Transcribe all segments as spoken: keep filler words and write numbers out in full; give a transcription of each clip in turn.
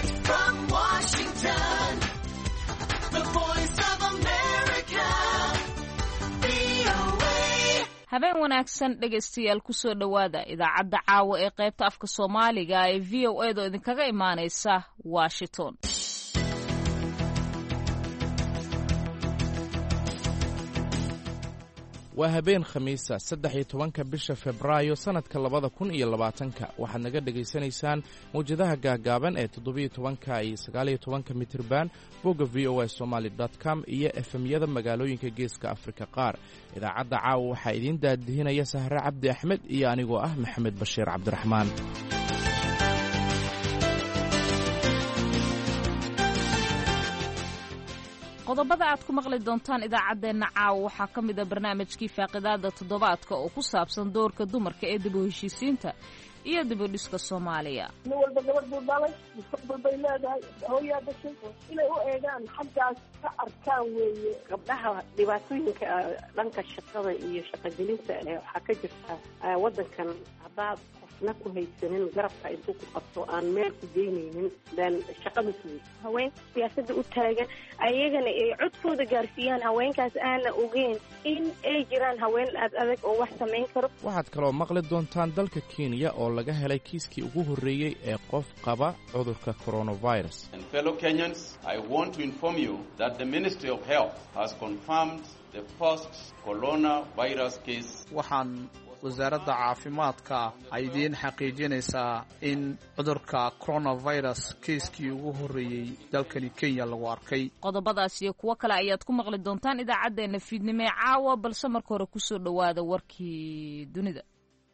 Direct from Washington, the voice of America, V O A. habeen wanaagsan dhegaystayaal ku soo dhowaada idaacadda caawa ee qaybta afka Soomaaliga ee V O A da idinkaga imaanaysa Washington. waa habeen khamiisa saddex iyo tobanka bisha Febraayo sanadka labada kun iyo labaatanka waxaad naga dhegaysanaysaan mawjadaha gaagaaban ee toddoba iyo tobanka iyo sagaal iyo tobanka mitirban bogga v o a somali dot com iyo efemyada magaalooyinka geeska Afrika qaar. idaacadda caawa waxaa idiin daadihinaya Sahre Cabdi Axmed iyo anigoo ah Maxamed Bashiir Cabdiraxmaan. qodobada aad ku maqli doontaan idaacaddeenna caawa waxaa ka mid a barnaamijkii faaqidaada toddobaadka oo ku saabsan doorka dumarka ee dib u heshiisiinta iyo dib u dhiska Soomaaliya. nin walba gabadh buu dhalay mustaqbal bay leedahay hooyaa dhashay inay u eegaan xaggaas ka arkaan weeye. gabdhaha dhibaatooyinka dhanka shaqada iyo shaqagelinta waxaa ka jirta waddankan haddaad qofna ku haysanin garabka intuu ku qabto aan meel ku geynaynin dan shaqada sugi haweenka siyaasadda u taagan ayagana ay codkooda gaarsiiyaan haweenkaas aana ogeyn in ay jiraan haween aad adag oo wax samayn karo. waxaad kaloo maqli doontaan dalka Kenya oo laga helay kiiskii ugu horreeyey ee qof qaba cudurka coronavirus. And fellow Kenyans, I want to inform you that the Ministry of Health has confirmed the first coronavirus case. waxaan wasaaradda caafimaadka ay idiin xaqiijinaysaa in cudurka coronavirus kiiskii ugu horreeyey dalkani Kenya lagu arkay. qodobadaas iyo kuwo kale ayaad ku maqli doontaan idaacaddeenna fiidnimo ee caawa, balse marka hore ku soo dhowaada warkii dunida.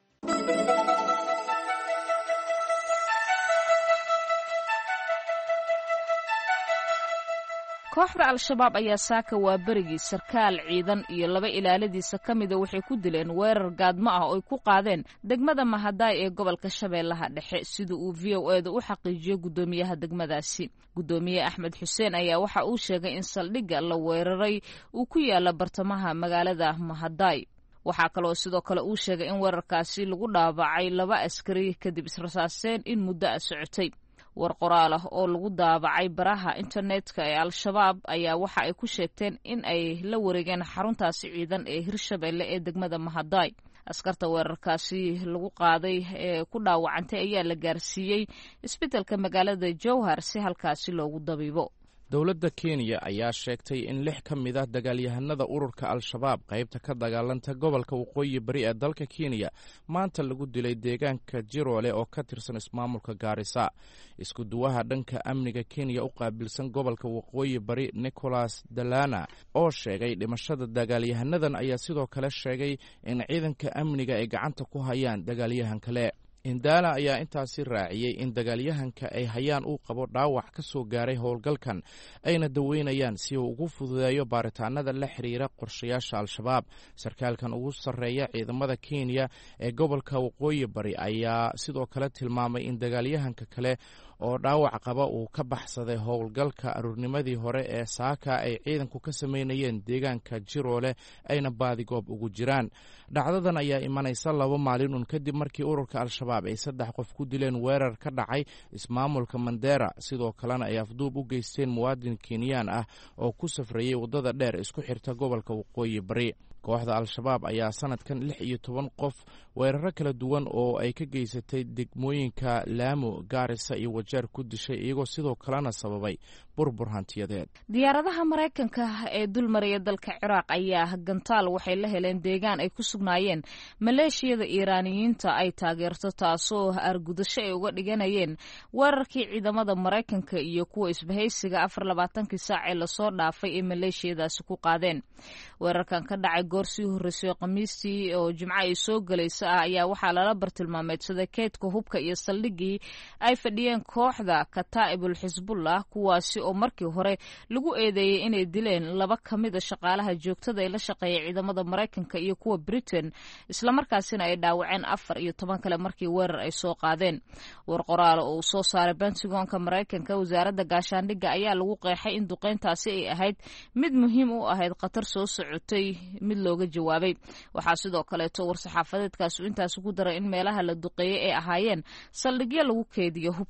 kooxda al-shabaab ayaa saaka waa berigii sarkaal ciidan iyo laba ilaaladiisa ka mida waxay ku dileen weerar gaadmo ah oo ay ku qaadeen degmada Mahadaay ee gobolka Shabeellaha Dhexe, sida uu V O A da u xaqiijiyay gudoomiyaha degmadaasi. gudoomiye Axmed Xuseen ayaa waxa uu sheegay in saldhigga la weeraray uu ku yaala bartamaha magaalada Mahadaay. waxaa kaloo sidoo kale uu sheegay in weerarkaasi lagu dhaawacay laba askari kadib israsaaseen in muddo ah socotay. war qoraal ah oo lagu daabacay baraha internetka ee al-shabaab ayaa waxa ay ku sheegteen in ay la wareegeen xaruntaasi ciidan ee Hirshabeelle ee degmada Mahadaay. askarta weerarkaasi lagu qaaday ee ku dhaawacantay ayaa la gaarsiiyey isbitaalka magaalada Jowhar si halkaasi loogu dabiibo. dowladda Kenya ayaa sheegtay in lix ka mid ah dagaalyahanada ururka al-shabaab qaybta ka dagaalanta gobolka waqooyi bari ee dalka Kenya maanta lagu dilay deegaanka Jirole oo ka tirsan ismaamulka Garissa. isku duwaha dhanka amniga Kenya u qaabilsan gobolka waqooyi bari Nicholas Dalana oo sheegay dhimashada dagaalyahanadan ayaa sidoo kale sheegay in ciidanka amniga ay gacanta ku hayaan dagaalyahan kale. Indala ayaa intaasi raaciyay in dagaalyahanka ay hayaan uu qabo dhaawac ka soo gaaray howlgalkan ayna daweynayaan si uu ugu fududeeyo baaritaanada la xiriira qorshayaasha al-shabaab. sarkaalkan ugu sarreeya ciidamada Kenya ee gobolka waqooyi bari ayaa sidoo kale tilmaamay in dagaalyahanka kale oo dhaawac qaba uu ka baxsaday howlgalka aruurnimadii hore ee saaka ay ciidanku ka sameynayeen deegaanka Jirole ayna baadigoob ugu jiraan. dhacdadan ayaa imanaysa laba maalin un kadib markii ururka al-shabaab ay saddex qof ku dileen weerar ka dhacay ismaamulka Mandera, sidoo kalena ay afduub u geysteen muwaadin Kenyan ah oo ku safrayay waddada dheer isku xirta gobolka waqooyi bari. kooxda al-shabaab ayaa sanadkan lix iyo toban qof weeraro kala duwan oo ay ka geysatay degmooyinka Lamu, Garissa iyo Wajeer ku dishay, iyagoo sidoo kalena sababay burbur hantiyadeed. diyaaradaha Mareykanka ee dulmaraya dalka Ciraaq ayaa gantaal waxay la heleen deegaan ay ku sugnaayeen maleeshiyada Iiraaniyiinta ay taageerto, taasoo argudasho ay uga dhiganayeen weerarkii ciidamada Mareykanka iyo kuwa isbahaysiga afar iyo labaatankii saac ee lasoo dhaafay ee maleeshiyadaasi ku qaadeen. weerarkan ka dhacay goor sii horreysay Khamiistii oo Jimco ay soo galaysa ah ayaa waxaa lala bartilmaameedsaday keydka hubka iyo saldhiggii ay fadhiyeen kooxda Kataa'ibul Xisbullah, kuwaasi oo markii hore lagu eedeeyay inay dileen laba ka mid a shaqaalaha joogtada ee la shaqeeya ciidamada Mareykanka iyo kuwa Britain, isla markaasina ay dhaawaceen afar iyo toban kale markii weerar ay soo qaadeen. war qoraal oo soo saaray Pentagonka Mareykanka, wasaaradda gaashaandhigga ayaa lagu qeexay in duqeyntaasi ay ahayd mid muhiim u ahayd khatar soo socotay mid looga jawaabay. waxaa sidoo kaleeto war-saxaafadeedkaas intaas ku daray in meelaha la duqeeyey ay ahaayeen saldhigyo lagu keediyo hubka.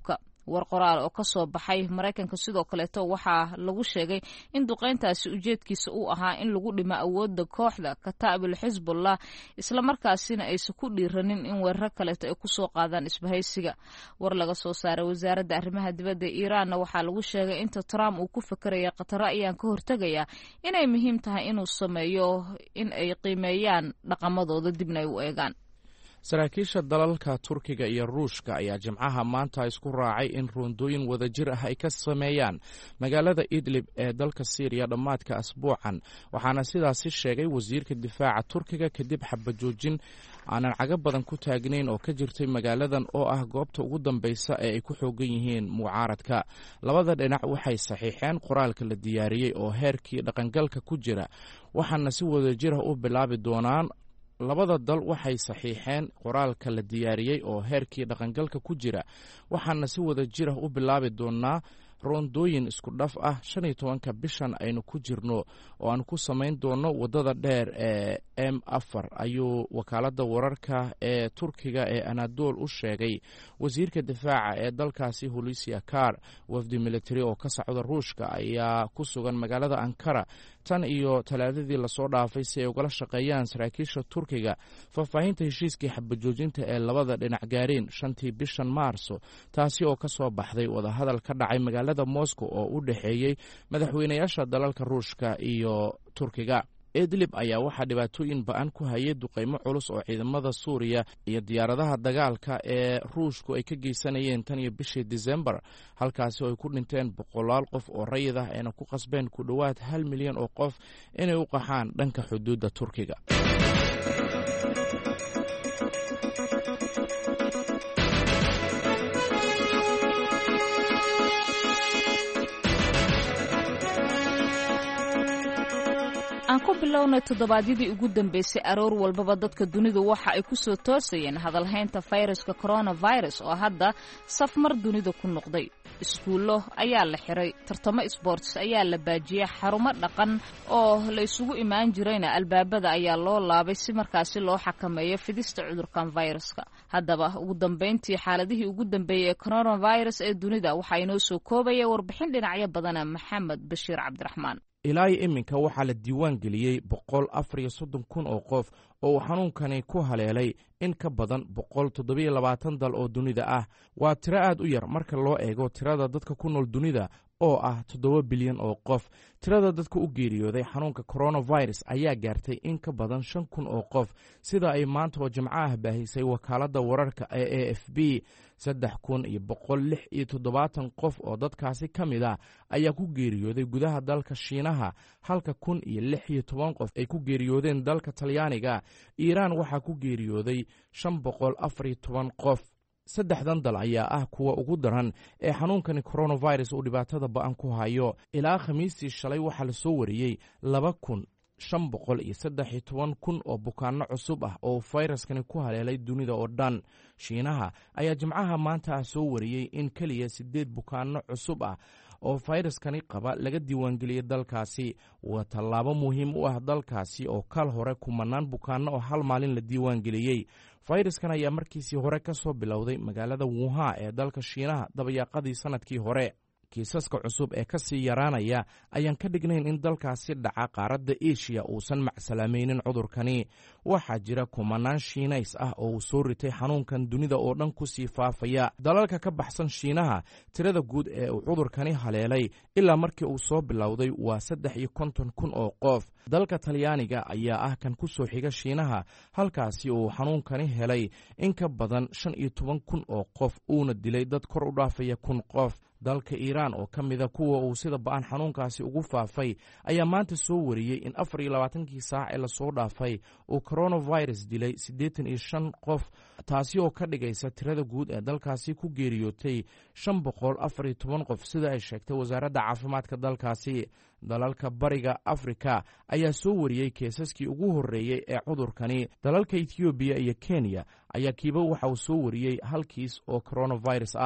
war qoraal oo ka soo baxay maraykanka sidoo kaleeto waxaa lagu sheegay in duqayntaasi ujeedkiisa uu ahaa in lagu dhimo awoodda kooxda kataa'ibul xisbullah islamarkaasina aysan ku dhiiranin in weeraro kaleeto ay kusoo qaadaan isbahaysiga. war laga soo saaray wasaaradda arrimaha dibadda iiraanna waxaa lagu sheegay inta trump uu ku fakaraya khataro ayaan ka hortegaya inay muhiim tahay inuu sameeyo in ay qiimeeyaan dhaqamadooda dibna ay u eegaan. saraakiisha dalalka turkiga iyo ruushka ayaa jimcaha maanta isku raacay in roondooyin wadajir ah ay ka sameeyaan magaalada idlib ee dalka syriya dhammaadka asbuucan, waxaana sidaasi sheegay wasiirka difaaca turkiga kadib xabajoojin aanan caga badan ku taagnayn oo ka jirtay magaaladan oo ah goobta ugu dambaysa ee ay ku xoogan yihiin mucaaradka. labada dhinac waxay saxiixeen qoraalka la diyaariyey oo heerkii dhaqangalka ku jira, waxaana si wadajir ah u bilaabi doonaan labada dal waxay saxiixeen qoraalka la diyaariyey oo heerkii dhaqangalka ku jira, waxaana si wada jir ah u bilaabi doonaa roondooyin isku dhaf ah shan iyo tobanka bishan aynu ku jirno oo aan ku samayn doono waddada dheer ee m afar, ayuu wakaaladda wararka ee turkiga ee anadol u sheegay wasiirka difaaca ee dalkaasi hulusi akar. wafdi militari oo ka socda ruushka ayaa ku sugan magaalada ankara tan iyo talaadadii lasoo dhaafay si ay ugala shaqeeyaan saraakiisha turkiga faahfaahinta heshiiskii xabajoojinta ee labada dhinac gaareen shantii bishan maarso, taasi oo ka soo baxday wadahadal ka dhacay magaalada moscow oo u dhexeeyey madaxweynayaasha dalalka ruushka iyo turkiga. idlib ayaa waxaa dhibaatooyin ba-an ku hayay duqaymo culus oo ciidamada suuriya iyo diyaaradaha dagaalka ee ruushku ay ka geysanayeen tan iyo bishii disembar, halkaasi oo ay ku dhinteen boqolaal qof oo rayid ah ayna ku qasbeen ku dhowaad hal milyan oo qof inay u qaxaan dhanka xuduudda turkiga. aan ku bilownay toddobaadyadii ugu dambeysay aroor walbaba dadka dunidu waxa ay ku soo toosayeen hadalhaynta fayraska coronavirus oo hadda safmar dunida ku noqday. iskuullo ayaa la xiray, tartamo isboortis ayaa la baajiyey, xarumo dhaqan oo la isugu imaan jirayna albaabada ayaa loo laabay si markaasi loo xakameeyo fidista cudurkan viruska. haddaba ugu dambeyntii xaaladihii ugu dambeeyey ee coronavirus ee dunida waxaa inoo soo koobaya warbixin dhinacyo badana maxamed bashiir cabdiraxmaan. ilaa iyo iminka waxaa la diiwaan geliyey boqol afar iyo soddon kun oo qof oo uu xanuunkani ku haleelay in ka badan boqol toddobiyo labaatan dal oo dunida ah. waa tiro aad u yar marka loo eego tirada dadka ku nool dunida oo ah toddoba bilyan oo qof. tirada dadka u geeriyooday xanuunka coronavirus ayaa gaartay in ka badan shan kun oo qof, sida ay maanta oo jimco ah baahisay wakaaladda wararka ee a f b. saddex kun iyo boqol lix iyo toddobaatan qof oo dadkaasi ka mid ah ayaa ku geeriyooday gudaha dalka shiinaha, halka kun iyo lix iyo toban qof ay ku geeriyoodeen dalka talyaaniga. iiraan waxaa ku geeriyooday shan boqol afar iyo toban qof. saddexdan dal ayaa ah kuwa ugu daran ee xanuunkani coronavirus uu dhibaatada ba-an ku hayo. ilaa khamiistii shalay waxaa la soo wariyey laba kun shan boqol iyo saddex iyo toban kun oo bukaanno cusub ah oo fayraskani ku haleelay dunida oo dhan. shiinaha ayaa jimcaha maanta ah soo wariyey in keliya siddeed bukaanno cusub ah oo fayraskani qaba laga diiwaangeliyey dalkaasi. waa tallaabo muhiim u ah dalkaasi oo kal hore kumanaan bukaanno oo hal maalin la diiwaangeliyey. fayraskan ayaa markiisii hore ka soo bilowday magaalada wuhan ee dalka shiinaha dabayaaqadii sanadkii hore. kiisaska cusub ee ka sii yaraanaya ayaan ka dhignayn in dalkaasi dhaca qaaradda eshiya uusan macsalaamaynin cudurkani. waxaa jira kumanaan shiinays ah oo uu soo ritay xanuunkan dunida oo dhan ku sii faafaya. dalalka ka baxsan shiinaha tirada guud ee uu cudurkani haleelay ilaa markii uu soo bilowday waa saddex iyo konton kun oo qof. dalka talyaaniga ayaa ah kan ku soo xiga shiinaha, halkaasi uu xanuunkani helay in ka badan shan iyo toban kun oo qof uuna dilay dad kor u dhaafaya kun qof. dalka iiraan oo ka mida kuwa uu sida ba-an xanuunkaasi ugu faafay ayaa maanta soo wariyey in afar iyo labaatankii saac ee lasoo dhaafay uu coronavirus dilay siddeetan iyo shan qof, taasi oo ka dhigaysa tirada guud ee dalkaasi ku geeriyootay shan boqol afar iyo toban qof, sida ay sheegtay wasaaradda caafimaadka dalkaasi. dalalka bariga afrika ayaa soo wariyey keesaskii ugu horreeyey ee cudurkani. dalalka ethoobiya iyo kenya ayaa kiiba waxa uu soo wariyey hal kiis oo coronavirus ah.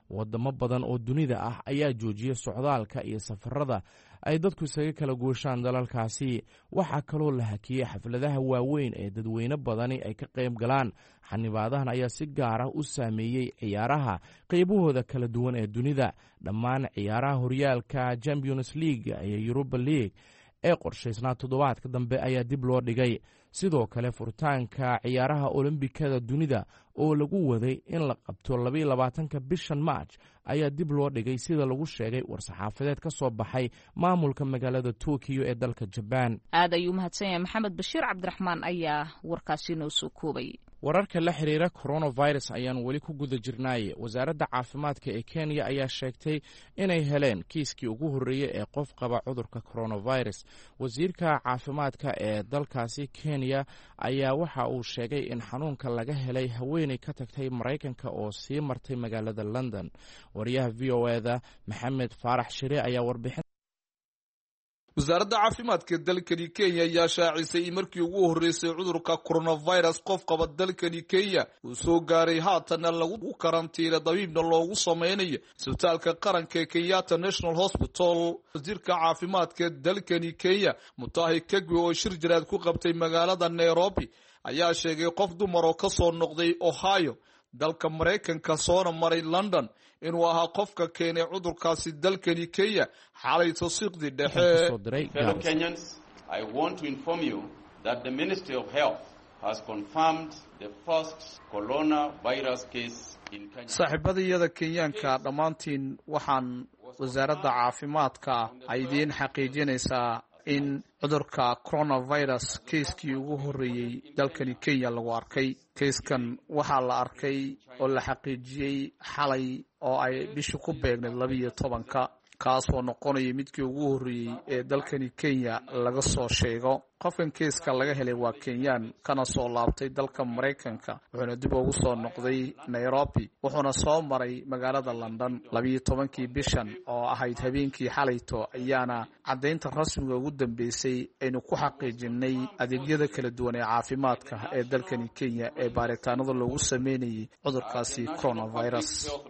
wadamo badan oo dunida ah ayaa joojiyay socdaalka iyo safarada ay dadku isaga kala gooshaan dalalkaasi. waxaa kaloo la hakiyey xafladaha waaweyn ee dadweyne badani ay ka qayb galaan. xanibaadahan ayaa si gaar ah u saameeyey ciyaaraha qaybahooda kala duwan ee dunida. dhammaan ciyaaraha horyaalka Champions League iyo Europa League ee qorshaysnaa toddobaadka dambe ayaa dib loo dhigay. sidoo kale furitaanka ciyaaraha olombikada dunida oo lagu waday in la qabto labayo labaatanka bishan March ayaa dib loo dhigay sida lagu sheegay war-saxaafadeed ka soo baxay maamulka magaalada Tokyo ee dalka Japan. aad ayuu mahadsan yahay Maxamed Bashiir Cabdiraxmaan ayaa warkaasi noo soo koobay. wararka la xiriira coronavirus ayaan weli ku guda jirnay. wasaaradda caafimaadka ee Kenya ayaa sheegtay inay heleen kiiskii ugu horreeyay ee qof qaba cudurka coronavirus. wasiirka caafimaadka ee dalkaasi Kenya ayaa waxa uu sheegay in xanuunka laga helay haweeney ka tagtay Mareykanka oo sii martay magaalada London. wariyaha V O A-da Maxamed Faarax Shire ayaa warbixin wasaaradda caafimaadka dalkani Kenya ayaa shaacisay markii ugu horeysay cudurka coronavirus qof qaba dalkani Kenya uu soo gaaray haatana lagu karantiilay dabiibna loogu sameynayo isbitaalka qaranka ee Kenyatta National Hospital. wasiirka caafimaadka dalkani Kenya Mutahi Kagwe oo shir jiraad ku qabtay magaalada Nairobi ayaa sheegay qof dumar oo ka soo noqday Ohio dalka Mareykanka soona maray London inuu ahaa qofka keenay cudurkaasi dalkani Kenya xalay tasiiqdi dhexe. Fellow Kenyans, I want to inform you that the Ministry of Health has confirmed the first coronavirus case in Kenya. saaxiibadayada Kenyaanka dhammaantiin waxaan wasaaradda caafimaadka ay idiin xaqiijinaysaa in cudurka coronavirus kiiskii ugu horreeyay dalkani Kenya lagu arkay. kiiskan waxaa la arkay oo la xaqiijiyey xalay oo ay bisha ku beegnayd labiyo tobanka kaasoo noqonaya midkii ugu horreeyey ee dalkani Kenya laga soo sheego. qofkan kiiska laga helay waa Kenyan kana soo laabtay dalka Mareykanka wuxuuna dib ugu soo noqday Nairobi wuxuuna soo maray magaalada London labiyo tobankii bishan oo ahayd habeenkii xalayto ayaana caddaynta rasmiga ugu dambeysay aynu ku xaqiijinay adeegyada kala duwan ee caafimaadka ee dalkani Kenya ee baaritaanada loogu sameynayay cudurkaasi coronavirus.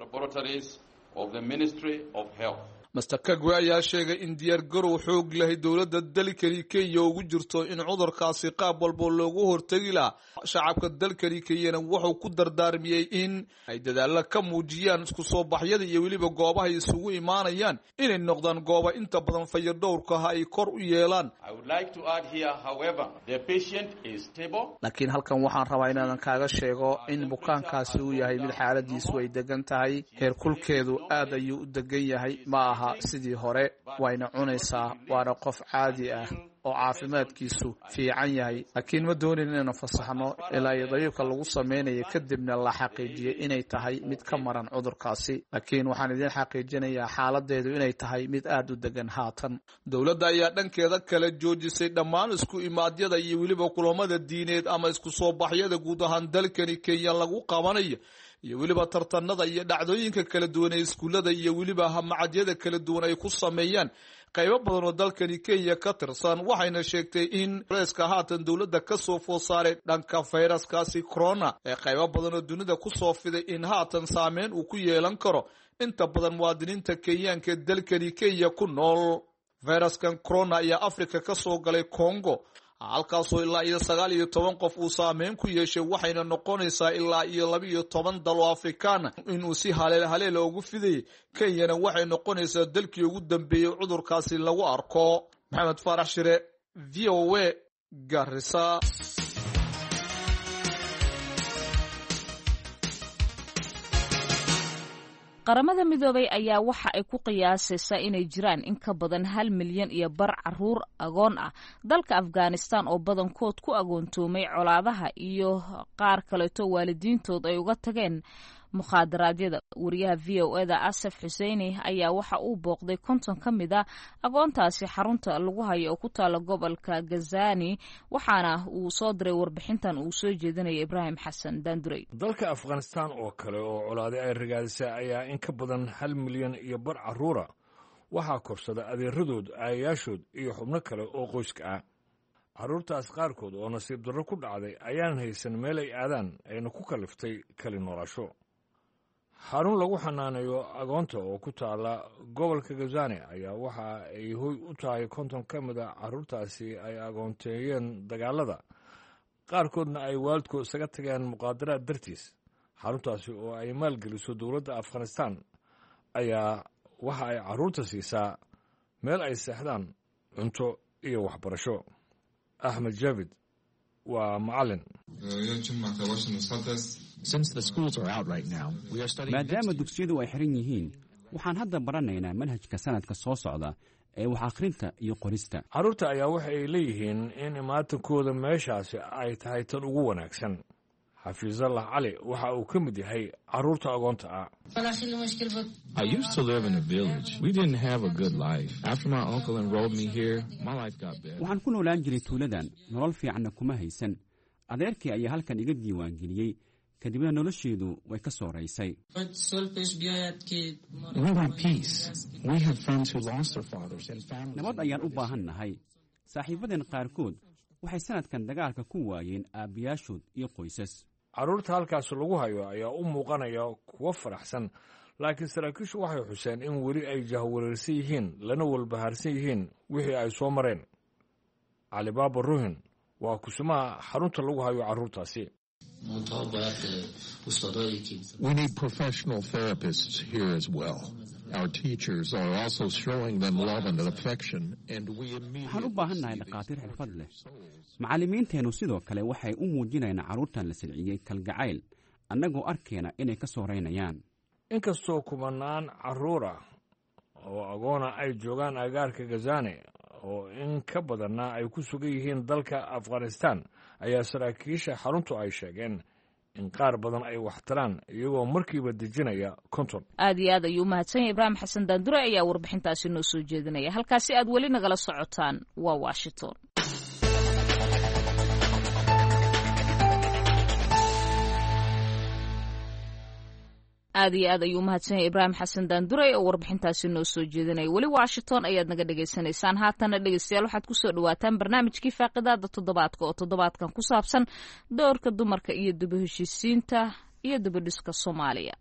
Of the Ministry of Health. Mister Kagwe ayaa sheegay in diyaar garow xoog lahay dowladda dalkani Kenya ugu jirto in cudurkaasi qaab walba loogu hortagi lahaa. shacabka dalkani Kenya wuxuu ku dardaarmiyay in ay dadaal ka muujiyaan isku soo baxyada iyo waliba goobaha isugu imaanayaan inay noqdaan goobo inta badan fayadhowrka ay kor u yeelaan. I would like to add here, however, the patient is stable. laakiin halkan waxaan rabaa inaan kaaga sheego in bukaankaasi uu yahay mid xaaladiisu ay degan tahay. heerkulkeedu aad ayuu u degan yahay ma aha sidii hore wayna cunaysaa waana qof caadi ah oo caafimaadkiisu fiican yahay. laakiin ma doonin inaan fasaxno ilaa iyo dabiibka lagu sameynayo kadibna la xaqiijiyay inay tahay mid ka maran cudurkaasi. laakiin waxaan idin xaqiijinayaa xaaladeedu inay tahay mid aad u degan haatan. dowladda ayaa dhankeeda kala joojisay dhammaan isku imaadyada iyo weliba kulamada diineed ama isku soo baxyada guud ahaan dalkani Kenya lagu qabanayo iyo weliba tartanada iyo dhacdooyinka kala duwan ee iskuulada iyo weliba hamacadyada kala duwan ay ku sameeyaan qaybo badan oo dalkani Kenya ka tirsan. waxayna sheegtay in reeska haatan dowladda ka soo foosaaray dhanka fayraskaasi corona ee qaybo badan oo dunida ku soo fiday in haatan saameyn uu ku yeelan karo inta badan muwaadiniinta Kenyaanka dalkani Kenya ku nool. fayraskan corona ayaa Afrika ka soo galay Congo halkaasoo ilaa iyo sagaal iyo toban qof uu saameyn ku yeeshay waxayna noqonaysaa ilaa iyo laba iyo toban dal oo Afrikaan inuu si haleel haleel ugu fiday. Kenyana waxay noqonaysaa dalkii ugu dambeeyay cudurkaasi lagu arko. Maxamed Faarax Shire, V O A, Garissa. qaramada midoobay ayaa waxa ay ku qiyaasaysaa inay jiraan in ka badan hal milyan iyo bar caruur agoon ah dalka Afghanistan oo badankood ku agoontoomay colaadaha iyo qaar kaleeto waalidiintood ay uga tageen mukhadaraadyada. wariyaha V O A da Asaf Xuseini ayaa waxa uu booqday konton ka mid ah agoontaasi xarunta lagu hayo oo ku taala gobolka Gazani waxaana uu soo diray warbixintan uu soo jeedinaya Ibrahim Xasan Daanduray. dalka Afghanistan oo kale oo colaade ay ragaadisay ayaa in ka badan hal milyan iyo bar caruura waxaa korsada adeeradood aayaashood iyo xubno kale oo qoyska ah. caruurtaas qaarkood oo nasiib darro ku dhacday ayaan haysan meel ay aadaan ayna ku kaliftay kali noolaasho. xarun lagu xanaanayo agoonta oo ku taala gobolka gazani ayaa waxa ay hoy u tahay konton ka mid a carruurtaasi ay agoonteeyeen dagaalada qaarkoodna ay waalidkood isaga tageen muqaadaraad dartiis xaruntaasi oo ay maalgeliso dowladda afghanistan ayaa waxa ay carruurta siisaa meel ay seexdaan cunto iyo waxbarasho. axmed javid waa macallin. maadaama dugsiyadu ay xiran yihiin waxaan hadda baranaynaa manhajka sanadka soo socda ee wax akhrinta iyo qorista. carruurta ayaa waxa ay leeyihiin in imaatankooda meeshaasi ay tahay tan ugu wanaagsan. xafiisallah cali waxa uu ka mid yahay carruurta agoonta ah. waxaan ku noolaan jiray tuuladan nolol fiicanna kuma haysan. adeerkii ayaa halkan iga diiwaangeliyey kadibna nolosheedu way ka soo raysay. nabad ayaan u baahan nahay. saaxiibadeen qaarkood waxay sanadkan dagaalka ku waayeen aabbayaashood iyo qoysas. carruurta halkaas lagu hayo ayaa u muuqanaya kuwo faraxsan, laakiin saraakiishu waxay xuseen in weli ay jahwareersan yihiin lana walbahaarsan yihiin wixii ay soo mareen. calibaaba ruhin waa kusumaha xarunta lagu hayo carruurtaasi. We need professional therapists here as well. Our teachers are also showing them love and affection, and we immediately... waxaan u baahan nahay dhakhaatiir xirfad leh. macallimiinteennu sidoo kale waxay u muujinayaan carruurtan la silciyey kalgacayl annagoo arkeena inay ka soo raynayaan. inkastoo kumanaan carruur ah oo agoona ay joogaan agaarka gazani oo in ka badanna ay ku sugan yihiin dalka afghanistan, ayaa saraakiisha xaruntu ay sheegeen in qaar badan ay waxtaraan iyagoo markiiba dejinaya konton. aad iyo aad ayuu umahadsan yahay ibraahim xasan daandure ayaa warbixintaasi noo soo jeedinaya. halkaasi aad weli nagala socotaan waa washington. aad iyo aad ayuu umahadsan yahay ibraahim xasan daandure oo warbixintaasi noo soo jeedinaya. weli washington ayaad naga dhegaysanaysaan. haatana dhegeystayaal waxaad ku soo dhawaataan barnaamijkii faaqidaada toddobaadka oo toddobaadkan ku saabsan doorka dumarka iyo dib u heshiisiinta iyo dib u dhiska soomaaliya.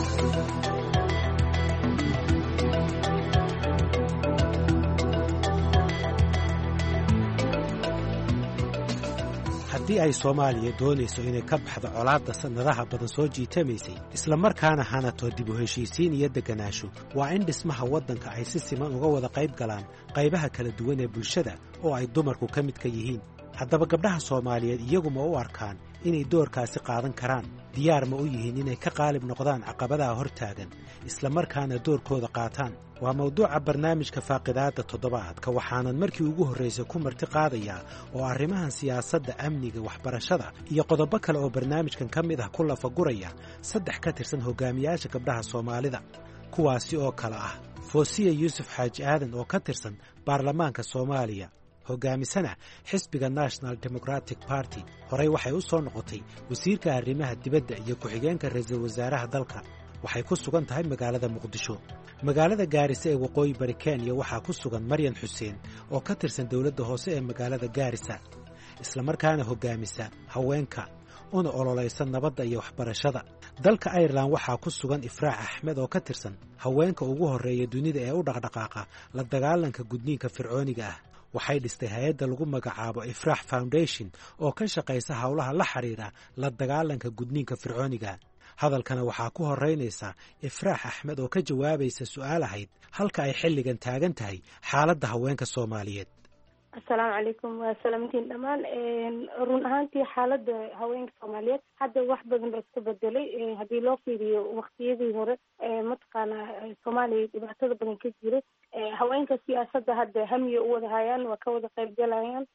haddii ay soomaaliya doonayso inay ka baxdo colaadda sannadaha badan soo jiitamaysay islamarkaana hanato dib u heshiisiin iyo degganaasho, waa in dhismaha waddanka ay si siman uga wada qayb galaan qaybaha kala duwan ee bulshada oo ay dumarku ka midka yihiin. haddaba gabdhaha soomaaliyeed iyaguma u arkaan inay doorkaasi qaadan karaan, diyaar ma u yihiin inay ka qaalib noqdaan caqabadaha hor taagan islamarkaana doorkooda qaataan? waa mawduuca barnaamijka faaqidaadda toddobaadka, waxaanan markii ugu horraysay ku marti qaadayaa oo arrimahan siyaasadda, amniga, waxbarashada iyo qodobo kale oo barnaamijkan ka mid ah ku lafaguraya saddex ka tirsan hogaamiyaasha gabdhaha soomaalida, kuwaasi oo kale ah foosiya yuusuf xaaji aadan oo ka tirsan baarlamaanka soomaaliya, hogaamisana xisbiga national democratic party, horey waxay u soo noqotay wasiirka arrimaha dibadda iyo ku-xigeenka ra'iisul wasaaraha dalka. waxay ku sugan tahay magaalada muqdisho. magaalada gaarisa ee waqooyi bari kenya waxaa ku sugan maryan xuseen oo ka tirsan dowladda hoose ee magaalada gaarisa, islamarkaana hogaamisa haweenka una ololaysa nabadda iyo waxbarashada. dalka ireland waxaa ku sugan ifraax axmed oo ka tirsan haweenka ugu horreeya dunida ee u dhaqdhaqaaqa la dagaalanka gudniinka fircooniga ah. waxay dhistay hay-adda lagu magacaabo ifraax foundation oo ka shaqaysa howlaha la xidhiidha la dagaalanka gudniinka fircooniga. hadalkana waxaa ku horeynaysa ifraax axmed oo ka jawaabaysa su'aal ahayd halka ay xilligan taagan tahay xaaladda haweenka soomaaliyeed. assalaamu calaykum, waa salaamantiin dhammaan. run ahaantii xaaladda haweenka soomaaliyeed hadda wax badan baa iska bedelay. haddii loo fiiriyo waqtiyadii hore mataqaana soomaaliya dhibaatada badan ka jiray, haweenka siyaasadda hadda hamiya u wada hayaan, waa ka wada qayb galayaan.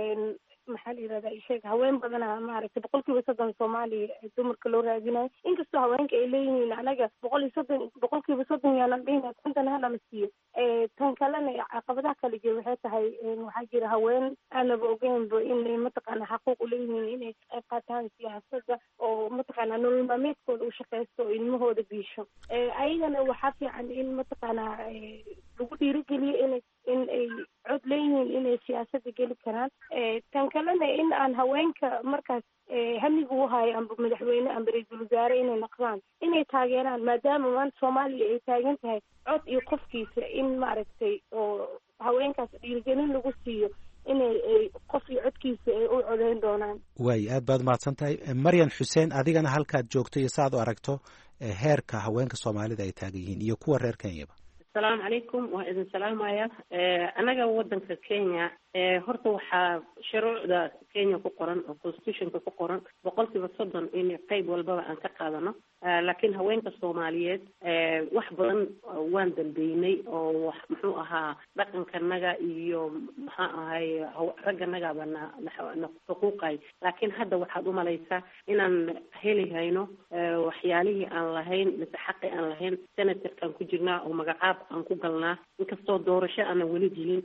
maxaa la yirahdaa isheeg haween badana maaragtay boqol kiiba soddon soomaaliya dumarka loo raadinayo, inkastoo haweenka ay leeyihiin anaga boqol iyo soddon boqol kiiba soddon yaanan dhihina kontan ha lama siiyo. tan kalena caqabadaha kala jira waxay tahay waxaa jira haween aanaba ogeynba inay mataqaana xaquuq u leeyihiin inay qayb qaataan siyaasadda oo mataqaana nolol maalmeedkooda u shaqeysto oo ilmahooda biisho. ayagana waxaa fiican in mataqaana lagu dhiirigeliyo inay in ay cod leeyihiin inay siyaasadda geli karaan. tan kalena in aan haweenka markaas hamiga u hayo amba madaxweyne amba ra-iisul wasaare inay noqdaan inay taageeraan, maadaama maanta soomaaliya ay taagan tahay cod iyo qofkiisa in maaragtay oo haweenkaas dhiirigelin lagu siiyo inay qof iyo codkiisa ay u codeyn doonaan. waay aad baad mahadsan tahay. maryan xuseen, adigana halkaad joogto iyo saaad u aragto heerka haweenka soomaalida ay taagan yihiin iyo kuwa reer kenyaba. asalaamu calaykum, waa idin salaamaya. anaga wadanka kenya horta waxaa shuruucda kenya ku qoran oo constitutionka ku qoran boqolkiiba soddon in qayb walbaba aan ka qaadano, laakiin haweenka soomaaliyeed wax badan waan dambeynay oo wax muxuu ahaa dhaqankanaga iyo maxaa ahay ragganagaba na na xuquuqay, laakiin hadda waxaad umalaysaa inaan heli hayno waxyaalihii aan lahayn mise xaqi aan lahayn. senatorkaan ku jirnaa oo magacaab aan ku galnaa, inkastoo doorasho aanan weli jirin.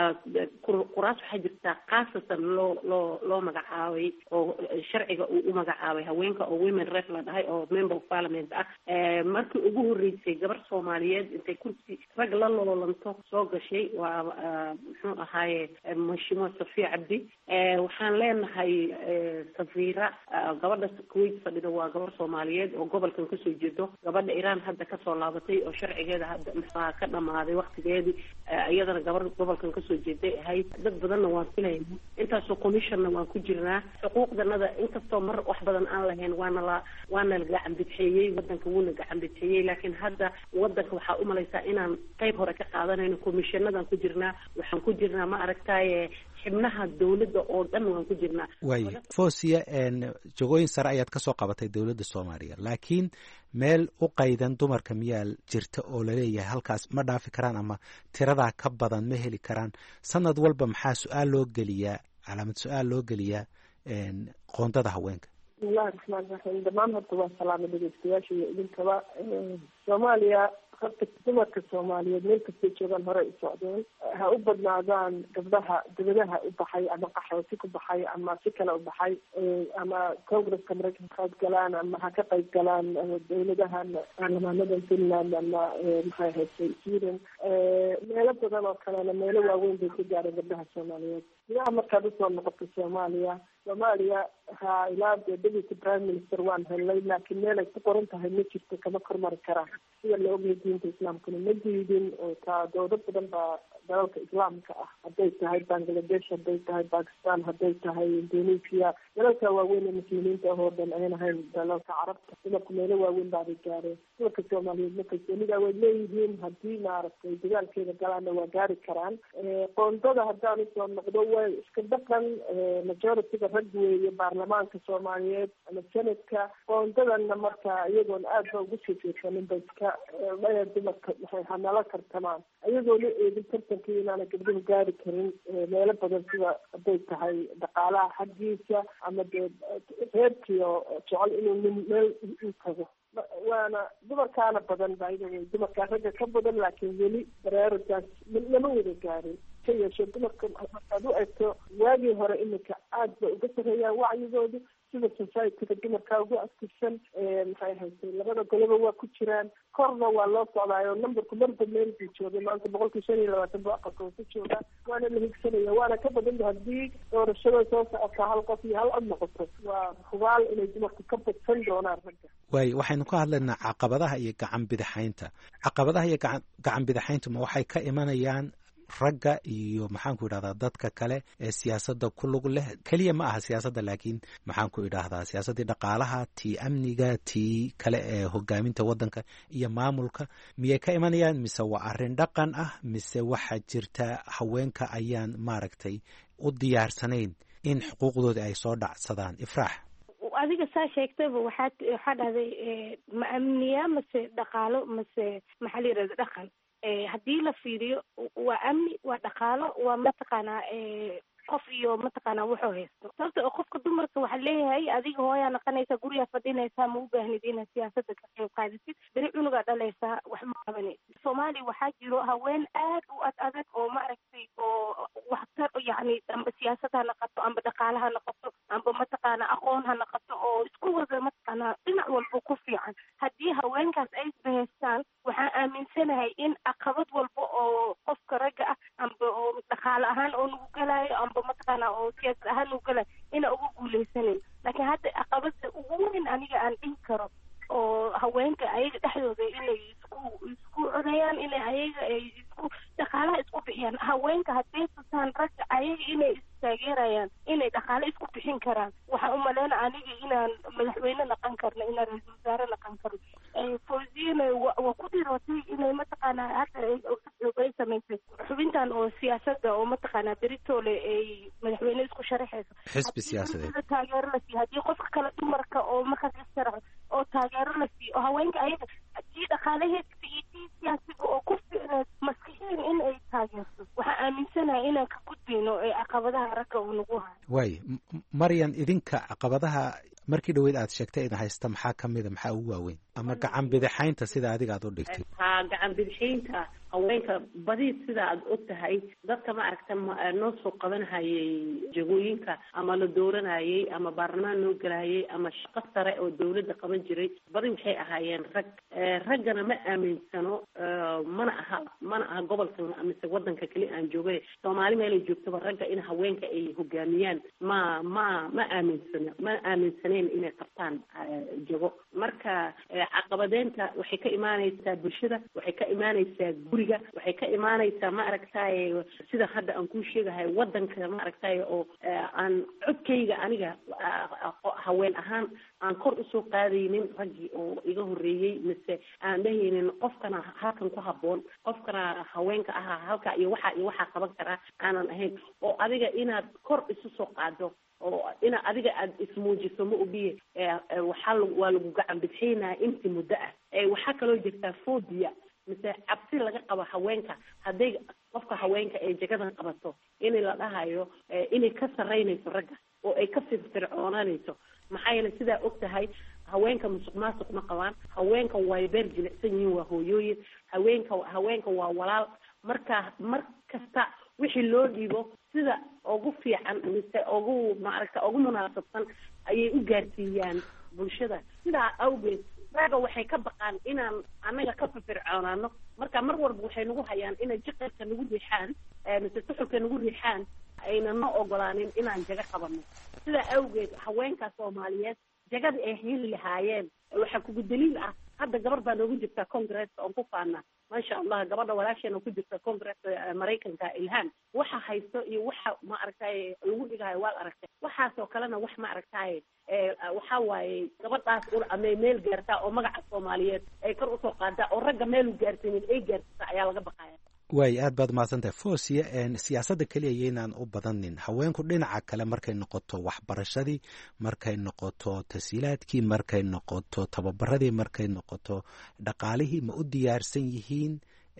kuraas waxaa jirtaa khaasatan loo loo loo magacaabay oo sharciga uu u magacaabay haweenka oo women rep la dhahay oo member of parliament ah. markii ugu horreysay gabar soomaaliyeed intay kursi rag la loolanto soo gashay waa muxuu ahaaye mashimo safiya cabdi. waxaan leenahay safiira gabadha kuwait fadhida waa gabar soomaaliyeed oo gobolkan kasoo jeedo. gabadha iran hadda kasoo laabatay oo sharcigeeda hadda maxaa ka dhamaaday waktigeedii, iyadana gabar gobolkan kasoo jeeday ahayd. dad badanna waan filayna, intaasoo commissionna waan ku jirnaa. xuquuqdanada inkastoo mar wax badan aan lahayn waana la waana la gacan bidxeeyey, wadanka wuuna gacan bidxeeyey, laakiin hadda wadanka waxaa umalaysaa inaan qayb hore ka qaadanayno. commissionadaan ku jirnaa, waxaan ku jirnaa ma aragtaaye xibnaha dawladda oo dhan waan ku jirnaa. waay fosia, jagooyin sare ayaad kasoo qabatay dawladda soomaaliya, laakiin meel u qaydan dumarka miyaa jirta oo laleeyahay halkaas ma dhaafi karaan ama tiradaa ka badan ma heli karaan? sanad walba maxaa su-aal loo geliyaa, calaamad su-aal loo geliyaa qoondada haweenka? bismillahi raxmaan raxiim. dhamaan horta waa salaama dhegeystayaasha iyo idinkaba. soomaaliya horta dumarka soomaaliyeed meel kastay joogaan hore u socdeen, ha u badnaadaan gabdhaha dibadaha u baxay ama qaxooti ku baxay ama si kale u baxay, ama congresska maraykanka qayb galaan ama ha ka qayb galaan dawladahan baarlamaanada finland ama maxay haysay sweden. meelo badan oo kalena meelo waaweyn bay ka gaareen gabdhaha soomaaliyeed. gudaha markaad usoo noqoto soomaaliya soomaaliya ha ilaa dee deputy prime minister waan helnay, laakiin meel ay ku qoran tahay ma jirto, kama kormari karaan. sida la ogyahay diinta islaamkuna ma diidin oo taa dowlad badan baa dalalka islaamka ah, hadday tahay bangladesh, hadday tahay bakistan, hadday tahay indonesia, dalalka waaweyn ee muslimiinta ahoo dhan ayan ahayn dalalka carabta. dumarku meelo waaweyn baabay gaareen. dumarka soomaaliyeed ma kalsoonida way leeyihiin, haddii maaragtay dagaalkeeda galaana waa gaari karaan. qoondada haddaan usoo noqdo way iska dhaqan majority-ga rag weeye baarlamaanka soomaaliyeed ama senadka. qoondadana marka iyagoon aad ba ugu sii fiirsanin ba iska dhaya dumarka maxay hanala kartamaan, iyagoona eegin tartankii inaana gabdhuhu gaari karin meelo badan, sida hadday tahay dhaqaalaha xaggiisa ama dee reerkiio jecel inuu nin meel u tago. waana dumarkaana badan ba iyada wey, dumarkaa ragga ka badan, laakiin weli baraaragaas lama wada gaarin. ka yeeshe dumarka markaad u egto waagii hore iminka aad ba uga sareeyaan wacyigoodu, sida society-ga dumarkaa ugu aktifsan. maxay haysay labada goloba waa ku jiraan, korna waa loo socdaayo numberku marba meel buu joogay. maanta boqolkii shan iyo labaatan bu aqalka ku jooga, waana la higsanaya, waana ka badan haddii doorashada soo socota hal qof iyo hal cod noqoto. waa hubaal inay dumarku ka badsan doonaan ragga. waay waxaynu ka hadlaynaa caqabadaha iyo gacan bidixaynta. caqabadaha iyo gacan gacan bidixayntu ma waxay ka imanayaan ragga iyo maxaan ku idhahdaa dadka kale ee siyaasadda ku lug leh? keliya ma aha siyaasadda, laakiin maxaan ku idhaahdaa siyaasaddii dhaqaalaha, tii amniga, tii kale ee hogaaminta waddanka iyo maamulka, miyay ka imanayaan mise waa arrin dhaqan ah, mise waxaa jirta haweenka ayaan maaragtay u diyaarsanayn in xuquuqdooda ay soo dhacsadaan? ifraax, adiga saa sheegtayba waxaad waxaa dhahday ma amniya mase dhaqaalo mase maxaa la yidhahda dhaqan. haddii la fiiriyo waa amni, waa dhaqaalo, waa mataqaanaa qof iyo mataqaanaa wuxuu haysto. sababta oo qofka dumarka waxaa leeyahay adiga hooyaa naqanaysa, gurigaa fadhinaysaa, ma u baahnid inaad siyaasada ka qayb qaadisid, beri cunugaa dhalaysaa, wax ma qabanaysid. soomaaliya waxaa jiro haween aad u ad adag oo maaragtay oo waxtar yani amba siyaasad ha naqato amba dhaqaala ha naqato amba mataqaanaa aqoon ha naqato oo isku wada mataqaanaa dhinac walba ku fiican. haddii haweenkaas ay isbahaystaan waxaan aaminsanahay in caqabad walba oo oo siyaasad ahaan u gala ina ugu guuleysanin. laakiin hadda caqabada ugu weyn aniga aan dhihi karo oo haweenka ayaga dhexdooda inay isku isku codayaan, inay ayaga ay isku dhaqaalaha isku bixiyaan. haweenka hadday tusaan ragga ayaga inay istaageerayaan, inay dhaqaale isku bixin karaan, waxaan u maleyna aniga inaan madaxweyne naqan karno, inaan ra-iisul wasaare naqan karno. fawziyana waa ku dhirootay inay mataqaanaa hadda ay samaysay xubintan oo siyaasadda oo mataqaanaa beritoole ay madaxweyne isku sharaxayso xisbi siyaasadeed taageero la siiyo. haddii qofka kale dumarka oo markaas issharaxo oo taageero la siiyo, oo haweenka ayaga haddii dhaqaalaheedka iyo tii siyaasiga oo ku ficneed maskixiin in ay taageerto, waxaan aaminsanahay inaan ka gudbayno ee caqabadaha ragga uu nagu hayo. waayo maryan, idinka caqabadaha markii dhaweyd aad sheegtay idin haysta maxaa ka mida, maxaa ugu waaweyn? ama gacan bidixaynta sida adiga aad u dhigtay. ha gacan bidixaynta haweenka badi sida aad og tahay dadka ma aragta noo soo qabanhayay jagooyinka ama la dooranayay ama baarlamaan loo galayay ama shaqo sare oo dawladda qaban jiray badi waxay ahaayeen rag. raggana ma aaminsano, mana aha mana aha gobolkan mise wadanka keli aan joogay, soomaali meelay joogtaba ragga in haweenka ay hogaamiyaan ma ma ma aaminsano ma aaminsaneen inay qabtaan jago. marka caqabadeynta waxay ka imaanaysaa bulshada, waxay ka imaanaysaa guriga, waxay ka imaanaysaa ma aragtay sida hadda aan kuu sheegahay wadanka ma aragtay oo aan codkayga aniga haween ahaan aan kor usoo qaadaynin raggii oo iga horeeyey, mise aan dhahaynin qofkana halkan ku haboon, qofkana haweenka ahaa halka iyo waxa iyo waxaa qaban karaa aanan ahayn. oo adiga inaad kor isu soo qaado oo ina adiga aad ismuujiso ma ogiye waxaa waa lagu gacan bidxaynaa intii muddo ah. waxaa kaloo jirtaa phobia mise cabsi laga qabo haweenka hadday qofka haweenka ay jagadan qabato in la dhahayo inay ka sarreynayso ragga oo ay ka firfircoonanayso. maxaa yeelay sidaa og tahay haweenka musuq maasuq ma qabaan, haweenka way beer jilicsan yihiin, waa hooyooyin, haweenka haweenka waa walaal. marka mar kasta wixii loo dhiibo sida ugu fiican mise ugu maaragta ugu munaasabsan ayay u gaarsiiyaan bulshada. sidaa awgeed ragga waxay ka baqaan inaan anaga ka firfircoonaano, marka mar walba waxay nagu hayaan inay jiqirka nagu riixaan mise suxulka nagu riixaan, ayna noo ogolaanin inaan jaga qabano. sidaa awgeed haweenka Soomaaliyeed jagada ay heli lahaayeen waxaa kugu daliil ah hadda gabar baa noogu jirta Congress-ka oo ku faana maasha Allah, gabadha walaasheena ku jirta Congress-ka Mareykanka Ilhaan waxa haysto iyo waxa ma aragtay lagu dhigayo waa aragtay. waxaas oo kalena wax ma aragtay ee waxa waaye gabadhaas ul amay meel gaarta oo magaca Soomaaliyeed ay kor u soo qaada oo ragga meel u gaarsiin ay gaarta ayaa laga baqaya. waay aad baad mahadsantahay Foosiya. siyaasadda keliya inaan u badanin haweenku dhinaca kale markay noqoto waxbarashadii, markay noqoto tasiilaadkii, markay noqoto tababaradii, markay noqoto dhaqaalihii, ma u diyaarsan yihiin?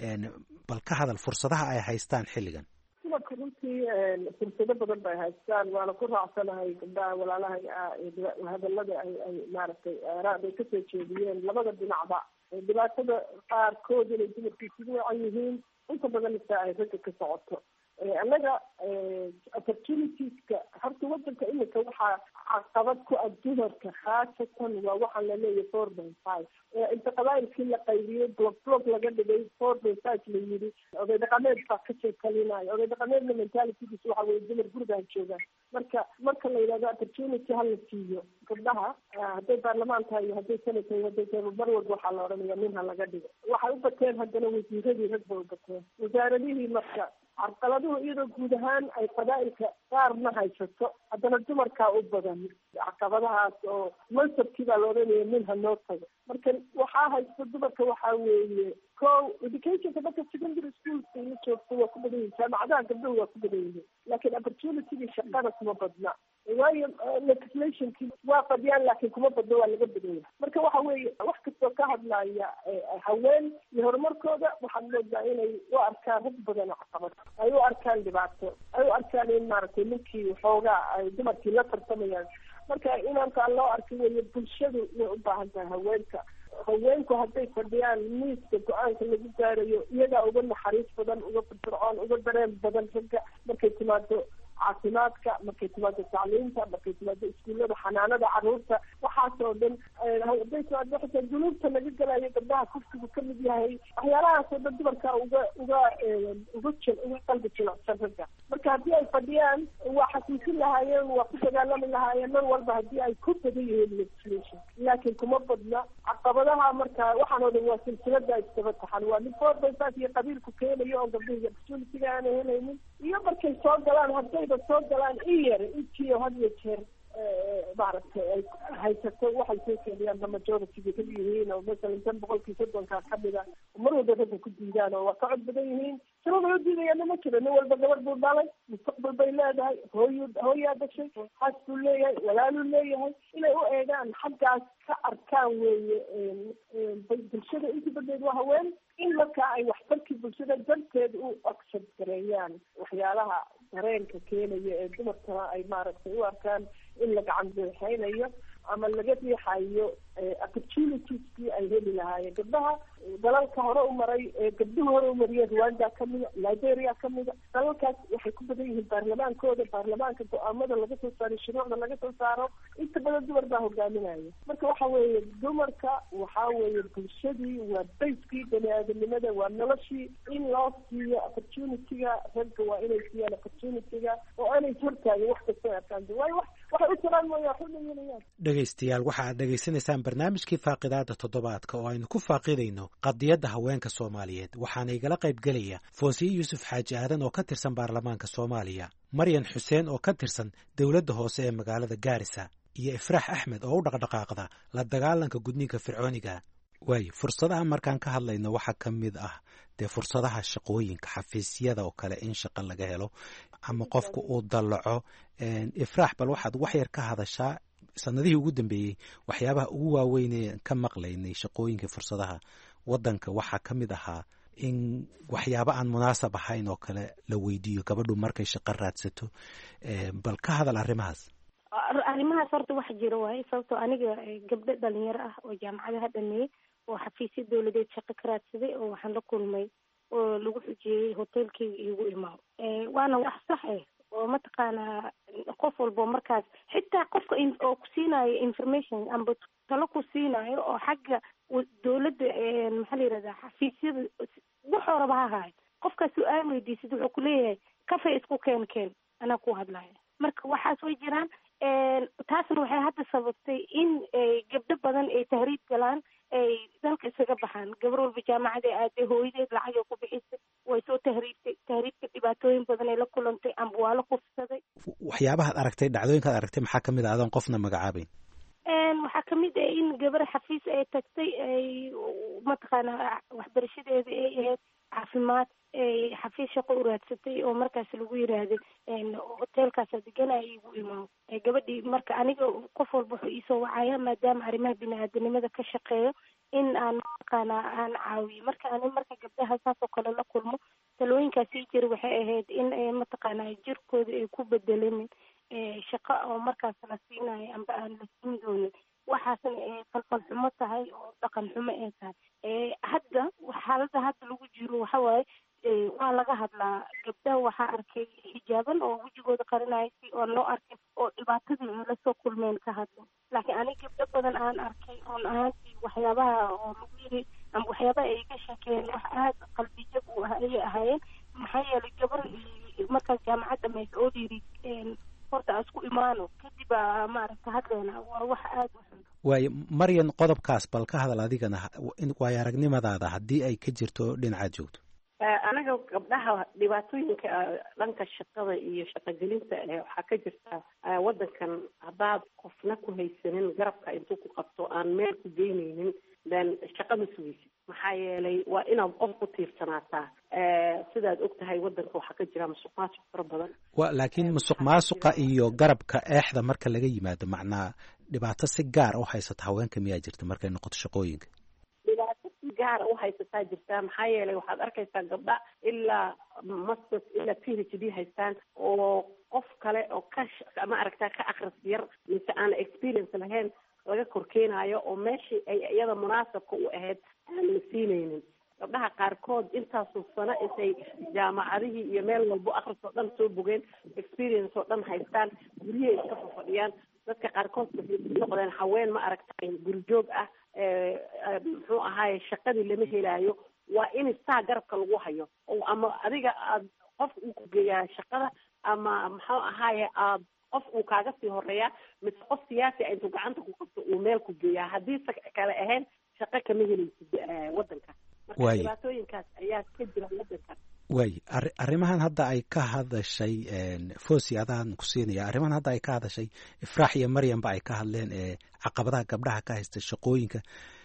bal ka hadal fursadaha ay haystaan xilligan. dumarka runtii fursado badan bay haystaan, waana ku raacsanahay gabdhaha walaalaha hadalada ay ay maaragtay aaraad ay kasoo jeediyeen labada dhinacba. dhibaatada qaarkood inay dumarku isugu wacan yihiin, inta badan ita ay ragga ka socoto. annaga opportunitieska horta wadanka imika waxaa caqabad ku ah dumarka, khaasatan waa waxaan laleeyahay four by five. inta qabaayilkii la qaybiyey block block laga dhigay four by five la yidhi oday dhaqameed baa ka sheekalinayo. oday dhaqameedna mentalitydiis waxa weye dumar gurigaan joogaan. marka marka la yidhahdo opportunity hala siiyo gabdhaha, hadday baarlamaan tahay iyo hadday senate tahay hadday tahay mar walba waxaa la odhanaya nin ha laga dhigo. waxay u bateen haddana wasiiradii rag bay u bateen, wasaaradihii. marka carqaladuhu iyadoo guud ahaan ay qabaa'ilka qaarna haysato, haddana dumarkaa u badan caqabadahaas oo mansabkii baa la odhanaya nin ha noo tago. marka waxaa haysta dumarka waxaa weeye ko educationka marka secondary schoolka la joogto waa ku badan yihin, jaamacadaha gabdhahu waa ku badan yihiin, laakiin opportunitygii shaqada kuma badna. waayo legislationkii waa fadhiyaan laakiin kuma badno, waa laga badan yahay. marka waxa weeye wax kastoo ka hadlaya haween iyo horumarkooda waxaad moodaa inay u arkaan rag badan oo caqabad, ay u arkaan dhibaato, ay u arkaan in maaragtay ninkii waxoogaa ay dumarkii la tartamayaan. marka inaantaa loo arka weeye bulshadu way u baahan tahay haweenka. haweenku hadday fadhiyaan miiska go-aanka lagu gaarayo iyagaa uga naxariis badan, uga firfircoon, uga dareen badan ragga markay timaado caafimaadka, markay timaado tacliinta, markay timaado iskuullada, xanaanada caruurta, waxaas oo dhan. hadday timaado xitaa dunuubta laga galayo gabdhaha kufsigu ka mid yahay, waxyaalahaas oo dhan dumarka uga uga uga jil uga qalbi jilicsan ragga. marka marka haddii ay fadhiyaan waa xasuusin lahaayeen, waa ku dagaalami lahaayeen mar walba haddii ay ku badan yihiin legislation, laakiin kuma badna. caqabadaha marka waxaan oo dhan waa silsilada iskaba taxan, waa mid foorbaysaas iyo qabiilku keenayo oo gabdhihi opportunity-ga aanay helaynin, iyo markay soo galaan haddayba soo galaan in yar intiio had iyo jeer maaragtay ay haysato waxay soo keenayaan ba majority-ga ka yihiin oo masalan tan boqolkii soddonkaa kamida mar walba ragga ku diidaan oo waa ka cod badan yihiin. sababa u diidayana ma jiro, nin walba gabadh buu dhalay, mustaqbal bay leedahay, hooyu hooyaa dhashay, xaas buu leeyahay, walaaluu leeyahay, inay u eegaan xaggaas ka arkaan weeye. bulshada inta badeed waa haween, in markaa ay waxtarkii bulshada darteed u accept gareeyaan waxyaalaha dareenka keenaya ee dumarkana ay maaragtay u arkaan in la gacan buuxeynayo ama laga riixayo opportunitieskii ay heli lahaayeen. gabdhaha dalalka hore u maray ee gabdhuhu hore u mariyeen Rwanda kamida, Liberia kamida, dalalkaas waxay ku badan yihiin baarlamaankooda, baarlamaanka go-aamada laga soo saaro, shuruucda laga soo saaro, inta badan dumar baa hogaaminaya. marka waxa weeye dumarka waxa weeye bulshadii, waa bayskii bani aadamnimada, waa noloshii. in loo siiyo opportunity-ga, ragga waa inay siiyaan opportunity-ga oo aanay hortaagin wax kasta arkaan. waayo wax waxay u tiraan mooya wax u dhayeelayaan. dhegaystayaal waxa aad dhegaysanaysaan barnaamijkii faaqidaada toddobaadka oo aynu ku faaqidayno qadiyadda haweenka Soomaaliyeed. waxaana igala qayb gelaya Foosiye Yuusuf Xaaji Aadan oo ka tirsan baarlamaanka Soomaaliya, Maryan Xuseen oo ka tirsan dowladda hoose ee magaalada Gaarisa, iyo Ifraax Axmed oo u dhaqdhaqaaqda la dagaalanka gudniinka fircooniga. waayo fursadaha markaan ka hadlayno waxaa ka mid ah dee fursadaha shaqooyinka, xafiisyada oo kale in shaqo laga helo ama qofku uu dallaco. Ifraax, bal waxaad wax yar ka hadashaa sanadihii ugu dambeeyey waxyaabaha ugu waaweynee ka maqlaynay shaqooyinka fursadaha waddanka waxaa ka mid ahaa in waxyaabo aan munaasab ahayn oo kale la weydiiyo gabadhu markay shaqo raadsato. bal ka hadal arrimahaas. arrimahaas horta wax jiro waaye, sababtoo aniga gabdho dhalinyaro ah oo jaamacadaha dhameeyey oo xafiisyo dawladeed shaqo ka raadsaday oo waxaan la kulmay oo lagu xujiyey hotelkeyga iigu imaado. waana wax sax ah oo mataqaanaa qof walbo markaas xitaa qofka oo ku siinayo information amba talo ku siinayo oo xagga dawladda maxaa la yirahdaa xafiisyada wuxuu raba ha ahaay, qofkaas su-aal weydiisid wuxuu kuleeyahay kafay isku keen keen anaa ku hadlaya. marka waxaas way jiraan. taasna waxay hadda sababtay in gabdho badan ay tahriib galaan, ay dalka isaga baxaan. gabar walba jaamacada aaday, hooyadeed lacag ay ku bixisay, way soo tahriibtay. tahriibka dhibaatooyin badan ay la kulantay, amba waa la kufsaday. waxyaabahaad aragtay, dhacdooyinkaad aragtay maxaa kamid ah adoon qofna magacaabeyn? waxaa kamid ah in gabar xafiis ay tagtay, ay mataqaanaa waxbarashadeeda ay ahayd caafimaad, ay xafiis shaqo u raadsatay oo markaas lagu yiraahday hotelkaasa deganaya igu imaado. gabadhii marka aniga qof walba wuxuu iisoo wacaya maadaama arrimaha bini-aadanimada ka shaqeeyo in aan mataqaanaa aan caawiyo. marka ani marka gabdhaha saas oo kale la kulmo, talooyinkaasii jira waxay ahayd in mataqaanaa jirkooda ay ku bedelanin shaqo oo markaas la siinayo amba aan la siin doonin. waxaasna ay falfal xumo tahay oo dhaqan xumo ay tahay. hadda xaaladda hadda lagu jiro waxa waaye waa laga hadlaa. gabdhaha waxaa arkay xijaaban oo wejigooda qarinaya si oo loo arkay oo dhibaatadii ay la soo kulmeen ka hadlo. laakiin aniga gabdho badan aan arkay run ahaantii waxyaabaha oo lagu yiri ama waxyaabaha ay ka sheekeen wax aad qalbi jab u ah ayay ahaayeen. maxaa yeelay gabar markaas jaamacad dhamaysa oo dhiiri horta aan isku imaano kadib aa maaragta hadleena waa wax aad u xun. waayo Maryan, qodobkaas bal ka hadal adigana waayo aragnimadaada haddii ay ka jirto dhinacaad joogto. anaga gabdhaha dhibaatooyinka dhanka shaqada iyo shaqogelinta waxaa ka jirta wadankan haddaad qofna ku haysanin garabka intuu ku qabto aan meel ku geynaynin then shaqada sugaysid. maxaa yeelay waa inaad qof ku tiirsanaataa. sidaad og tahay wadanka waxaa ka jira musuq maasuq fara badan. wa laakiin musuq maasuqa iyo garabka eexda marka laga yimaado macnaa dhibaato si gaar u haysata haweenka miyaa jirta markay noqoto shaqooyinka? dhibaato si gaara u haysataa jirtaa. maxaa yeelay waxaad arkaysaa gabdha ilaa masters ilaa P H D haystaan oo qof kale oo ka ma aragtaa ka akhris yar mise aan experience lahayn laga korkeenayo oo meeshii ay iyada munaasabka u ahayd aan la siinaynin. gabdhaha qaarkood intaasoo sano intay jaamacadihii iyo meel walbo akhris oo dhan soo bogeen, experience oo dhan haystaan, guryahay iska fafadhiyaan. dadka qaarkood waxay noqdeen haween ma aragtay gurjoog ah. muxuu ahaaye shaqadii lama helaayo. waa in saa garabka lagu hayo oo ama adiga aad qof uu ku geeyaa shaqada ama muxuu ahaaye qof uu kaaga sii horeeya mise qof siyaasi intuu gacanta ku qabto uu meel ku geeyaa haddii kale ahayn shaqo kama helaysid wadanka marka dhibaatooyinkaas ayaa ka jira wadanka way arrimahan hadda ay ka hadashay fosi adaan ku siinaya arrimahan hadda ay ka hadashay ifraax iyo maryamba ay ka hadleen ee caqabadaha gabdhaha ka haysta shaqooyinka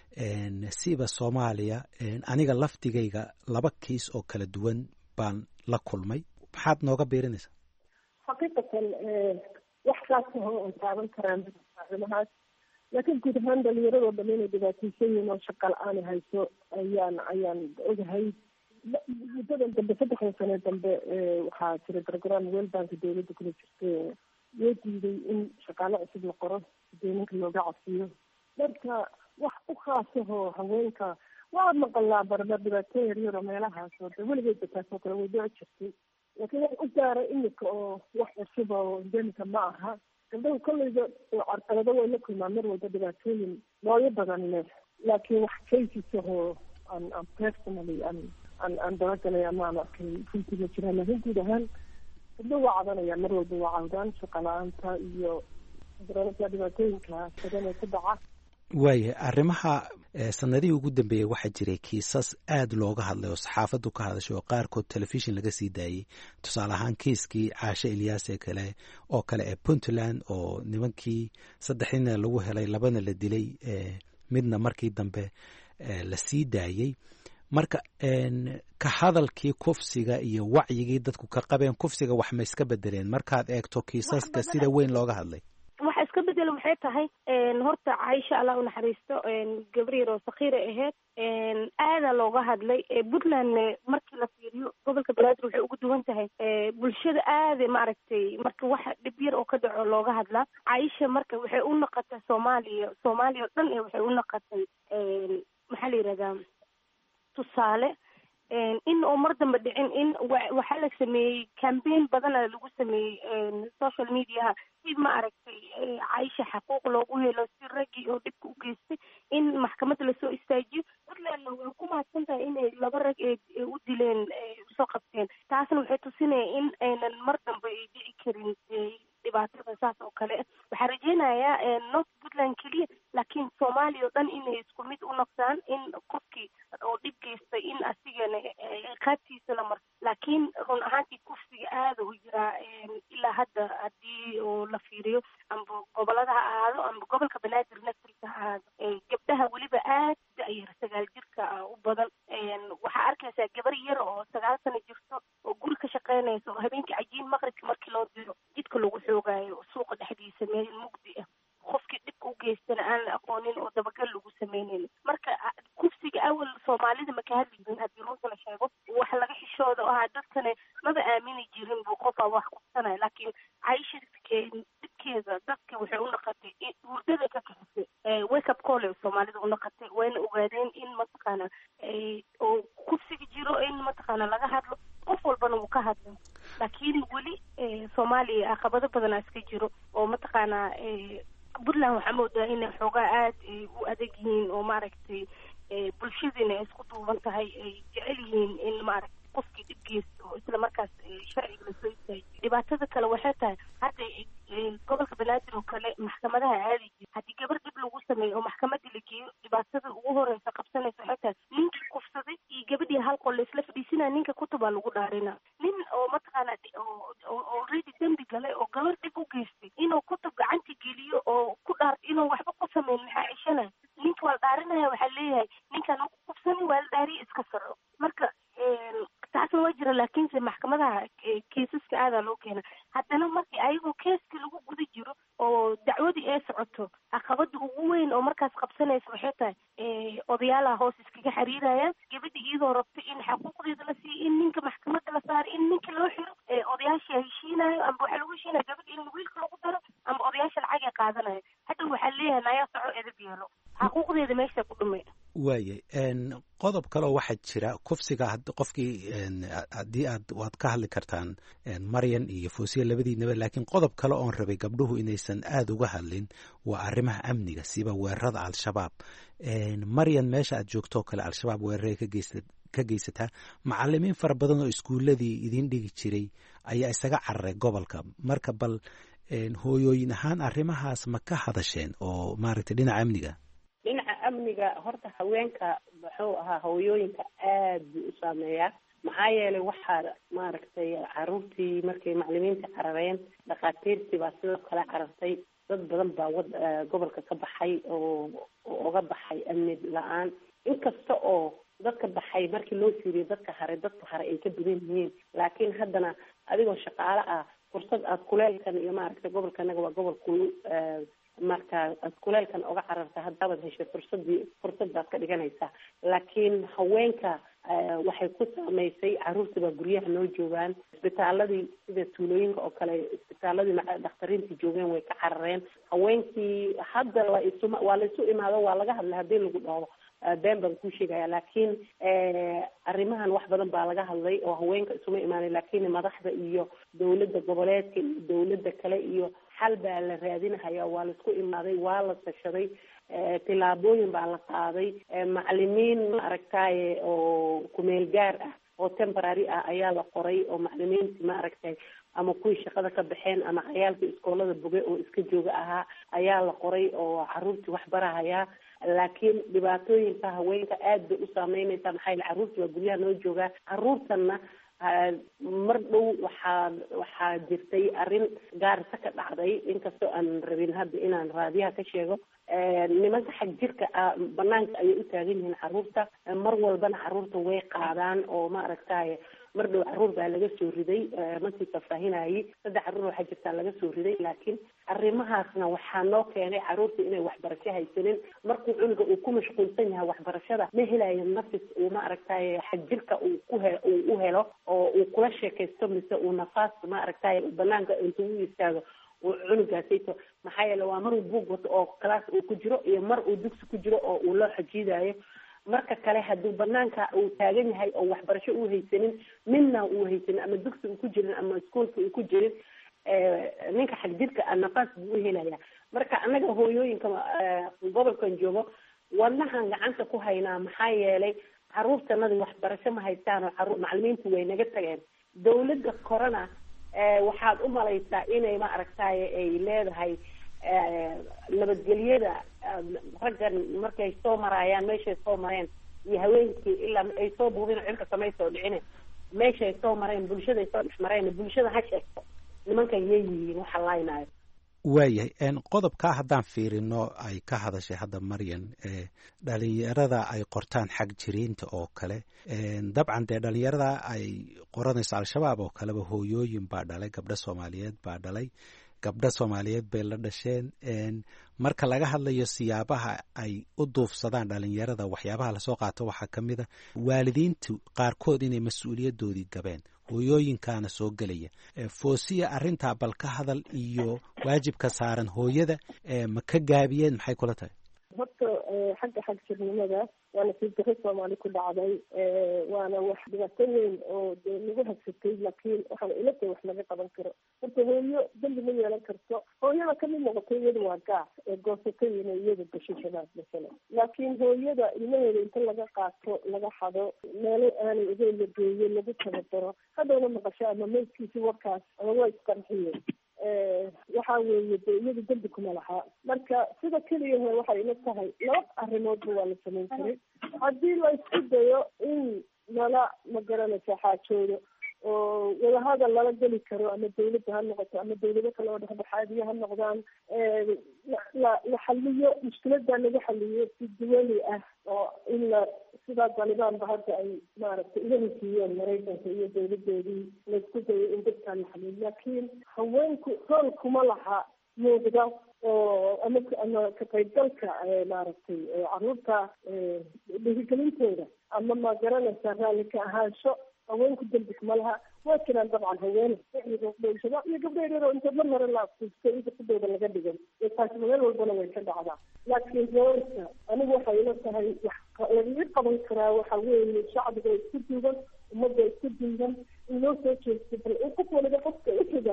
siiba soomaaliya aniga laftigayga laba kiis oo kala duwan baan la kulmay maxaad nooga beerinaysaa xaqiiqatan wax kaasahoo oon taaban karaan arrimahaas laakiin guud ahaan dhalinyaradoo dhan inay dhibaataysan yihiin oo shaqa la-aan hayso ayaan ayaan ogahay muddadan dambe saddexdan sane dambe waxaa jira program world banka dawladda kula jirta loo diiday in shaqaale cusub la qoro deeninka looga codsiiyo marka wax u khaasahoo haweenka waa maqalaa barbar dhibaatooyin yaryaroo meelahaas oo de weligeedba taasoo kale way dhici jirtay laakiin wax u gaara imika oo wax cusub oo endemika ma aha gabdhahu kolleyda carqalado way la kulmaan mar walba dhibaatooyin nooyo badan leh laakiin wax kaysisahoo an an personally an an aan dabagalay amaan arkay runtii ma jiraan laakiin guud ahaan gabdhahu waa cadanayaan mar walba waa cawdaan shaqa la-aanta iyo dhibaatooyinka badan ee ku dhaca waaya arrimaha sanadihii ugu dambeeyey waxaa jiray kiisas aad looga hadlay oo saxaafaddu ka hadashay oo qaarkood telefishin laga sii daayey tusaale ahaan kiiskii caashe ilyaas ee kale oo kale ee puntland oo nimankii saddexdina lagu helay labana la dilay midna markii dambe la sii daayey marka ka hadalkii kufsiga iyo wacyigii dadku ka qabeen kufsiga wax ma iska bedeleen markaad eegto kiisaska sida weyn looga hadlay waxa iska bedelo maxay tahay horta Caaisha Allah u naxariisto gabar yar oo saqiir ahayd aada looga hadlay Puntland markii la fiiriyo gobolka Banaadir waxay ugu duwan tahay bulshada aad ma aragtay marka waxa dib yar oo ka dhaco looga hadla Caaisha marka waxay u noqotay Soomaaliya Soomaaliya dhan ee waxay u noqotay maxaa la yiraahdaa tusaale in oo mar dambe dhicin in waxa la sameeyay campaign badan lagu sameeyay social media si ma aragtay Caaisha xaquuq loogu helo si ragi oo dib u geystay in maxkamadda la soo istaajiyo Puntland way ku mahadsan tahay in laba rag ee u dileen soo qabteen taasna waxay tusinaysaa in aynan mar dambe ay dhici karin dhibaatada saas oo kale waxaa rajeynayaa not Puntland kaliya laakiin Soomaaliya oo dhan inay isku mid u noqdaan in qofkii oo dhib geystay in asigana qaabtiisa la mar laakiin run ahaantii kufsiga aada u jiraa ilaa hadda haddii oo la fiiriyo amba gobolada ha ahaado amba gobolka Banaadir naftiisa ha ahaado gabdhaha weliba aad da'yar sagaal jirka u badan waxaa arkaysaa gabar yar oo sagaal sano jirto oo guri ka shaqeynaysa oo habeenkii cajiin maqribka markii loo diro jidka lagu xoogaayo suuqa dhexdiisa meel mugdi ah qofkii dhibka u geystana aan la aqoonin oo dabagal lagu sameynaynin marka kufsiga awal Soomaalida ma ka hadli jirin haddii runta la sheego wax laga xishooda oo ahaa dadkana maba aamini jirin buu qof wax qabsanaya laakiin Caaisha dhibkeeda dadka waxay u noqotay hurdada ka kaxisay wake up call Soomaalida u noqotay wayna ogaadeen in mataqaana oo kufsiga jiro in mataqaana laga hadlo qof walbana wuu ka hadlo laakiin weli Soomaaliya caqabado badan iska jiro oo mataqaana Puntland waxaa moodaa inay xoogaa aad u adag yihiin oo maaragtay bulshadiina isku duuban tahay ay jecel yihiin in maaragtay qofkii dhib geysto oo isla markaas sharciga la soo istaajiyo dhibaatada kale waxay tahay hadda gobolka Banaadir oo kale maxkamadaha caadi jira haddii gabar dhib lagu sameeyo oo maxkamadda la geeyo dhibaatada ugu horeysa qabsanaysa waxay tahay ninkii kufsaday iyo gabadhii hal qol la isla fadhiisinaya ninka kutubaa lagu dhaarina nin oo mataqaana oo already dembi galay oo gabar dhib u geystay inuu kutub gacanta geliyo oo ku dhaar inuu waxba ku sameyn maxaa cishana ninka waa la dhaarinaya waxaa leeyahay ninkan ku kufsani waa la dhaariya iska saro marka taasna waa jira laakiinse maxkamadaha keesaska aadaa loo keena haddana markii ayagoo keeska lagu guda jiro oo dacwadii ay socoto caqabada ugu weyn oo markaas qabsanaysa waxay tahay odayaalaha hoos iskaga xiriirayaan gabadha iyadoo rabta in xaquuqdeeda la siiyo in ninka maxkamadda la saaro in ninka loo xiro odayaasha heshiinayo amba waxaa lagu heshiinaya gabadha in wiilka lagu daro amba odayaasha lacag ay qaadanayo hadda waxaa leeyahay nayaa soco edab yeelo xaquuqdeeda meesha ku dhumay waaye qodob kaleo waxaa jira kufsiga qofkii haddii aad waad ka hadli kartaan Maryan iyo Foosiya labadiinaba laakiin qodob kale oon rabay gabdhuhu inaysan aad uga hadlin waa arrimaha amniga siba weerarada al-shabaab Maryan meesha aad joogto kale al-shabaab weeraray ka geystay ka geysataa. macalimiin fara badan oo iskuuladii idin dhigi jiray ayaa isaga cararay gobolka. marka bal hooyooyin ahaan arrimahaas ma ka hadasheen oo maaragtay dhinaca amniga? dhinaca amniga horta haweenka muxuu ahaa hooyooyinka aad buu u saameeyaa. maxaa yeelay waxaa maaragtay caruurtii markay macalimiinta carareen dhakhaatiirtii baa sidoo kale carartay. dad badan baa wad gobolka ka baxay oo uga baxay amni la-aan. inkasta oo dadka baxay markii loo fiiriyo dadka hare dadka hare ay ka badan yihiin, laakiin haddana adigoo shaqaale ah fursad aad kuleelkan iyo maaragtay gobolkanaga waa gobol kul marka aad kuleelkan uga cararta haddaabad heshay fursadii fursad baad ka dhiganaysaa. laakiin haweenka waxay ku saameysay caruurtii baa guryaha noo joogaan. isbitaaladii sida tuulooyinka oo kale isbitaaladii dhakhtariintii joogeen way ka carareen. haweenkii hadda la isu waa la isu imaado waa laga hadlay haddii lagu dhaho been baan kuu sheegaya. laakiin arrimahan wax badan baa laga hadlay oo haweenka isuma imaanay. laakiin madaxda iyo dawladda goboleedka iyo dawladda kale iyo xal baa la raadinahaya. waa la isku imaaday, waa la tashaday, tillaabooyin baa la qaaday. macalimiin maaragtaye oo kumeel gaar ah oo temporary ah ayaa la qoray oo macalimiintii maaragtay ama kuwii shaqada ka baxeen ama cayaalkii iskoolada boge oo iska jooga ahaa ayaa la qoray oo caruurtii wax barahaya. laakiin dhibaatooyinka haweenka aad bay u saameynaysaa. maxaa yeele caruurtii waa guryaha noo joogaa. caruurtana mar dhow waxaa waxaa jirtay arrin gaarisa ka dhacday, inkastoo aan rabin hadda inaan raadiyaha ka sheego. nimanka xag jirka ah banaanka ayay u taagan yihiin caruurta. mar walbana caruurta way qaadaan oo maaragtaye mar dhow caruur baa laga soo riday. markii fafaahinayay saddex caruur waxaa jirtaa laga soo riday. laakiin arrimahaasna waxaa noo keenay caruurta inay waxbarasho haysanin. markuu cunuga uu ku mashquulsan yahay waxbarashada ma helayo nafis uu maaragtaye xag jirka uu ku he uu u helo oo uu kula sheekaysto mise uu nafaas maaragtaye banaanka intuu u istaago uu cunugaasayto. maxaa yeele waa mar uu buug wato oo class uu ku jiro iyo mar uu dugsi ku jiro oo uu loo xajiidayo. marka kale hadduu banaanka uu taagan yahay oo waxbarasho uu haysanin midna uu haysanin ama dugsi uu ku jirin ama iskuolka uu ku jirin ninka xag jirka ah nafaas buu u helaya. marka annaga hooyooyinka gobolkan joogo wadnahan gacanta ku haynaa. maxaa yeelay caruurtanadii waxbarasho ma haystaan oo caruur macalimiintu way naga tageen. dawladda korona waxaad u malaysaa inay maaragtaye ay leedahay nabadgelyada raggan markay soo maraayaan meeshay soo mareen iyo haweenkii ilaa ay soo buubin cirka samay soo dhicine meeshay soo mareen bulshaday soo dhex mareen bulshada ha sheegto nimankan yay yihiin waxa laaynayo. waayahay qodobkaa haddaan fiirino ay ka hadashay hadda Maryan dhalinyarada ay qortaan xag jiriinta oo kale. dabcan dee dhalinyarada ay qoranayso al-shabaab oo kaleba hooyooyin baa dhalay, gabdho Soomaaliyeed baa dhalay, gabdho Soomaaliyeed bay la dhasheen. marka laga hadlayo siyaabaha ay u duufsadaan dhalinyarada waxyaabaha lasoo qaato waxaa ka mid a waalidiintu qaarkood inay mas-uuliyadoodii gabeen, hooyooyinkaana soo gelaya. foosiya arrintaa bal ka hadal iyo waajibka saaran hooyada ma ka gaabiyeen, maxay kula tahay? horta xagga xag jirnimada waana sii daro Soomaali ku dhacday. waana wax dhibaato weyn oo lagu hagsatay. laakiin waxaan ila tahay wax laga qaban karo. horta hooyo dambi ma yeelan karto. hooyada kamid noqotay iyada waa gaas ee goosatay inay iyada gasho shabaab masalan. laakiin hooyada ilmaheeda inta laga qaato laga xado meelo aanay ogeyn la geeyo lagu tababaro hadhowna maqasho ama meydkiisi warkaas ama waa isqarxiyeen. waxaa weeye de iyada dambi kuma lahaa. marka sida keliya waxay ila tahay laba arrimoodba waa la samayn karay. haddii la isku dayo in lala magaranaysa xaajoodo oo wadahadal lala geli karo ama dawladda ha noqoto ama dawlado kale oo dhexdhexaadiya ha noqdaan, la la xaliyo mushkiladaa laga xaliyo si duwali ah oo in la sidaa Taliban ba hadda ay maaragtay iga heshiiyeen Maraykanka iyo dawladoodii laisku dayo in dadkaan la xaliyo. laakiin haweenku rool kuma laha muuqda oo ama ama ka qaybgalka maaragtay caruurta dhiirigelintooda ama ma garanaysa raalli ka ahaansho haweenku dambi kuma laha. waa jiraan dabcan haween shabaab iyo gabdho yaryar oo inta mar hore la afkuustay inta kudooda laga dhigan taasi meel walbana way ka dhacdaa. laakiin haweenka anigu waxay ila tahay wax laga qaban karaa waxa weeye shacbiga isku duuban, ummadda isku duuban in loo soo jeesto. bal qof waliba qofka u jeeda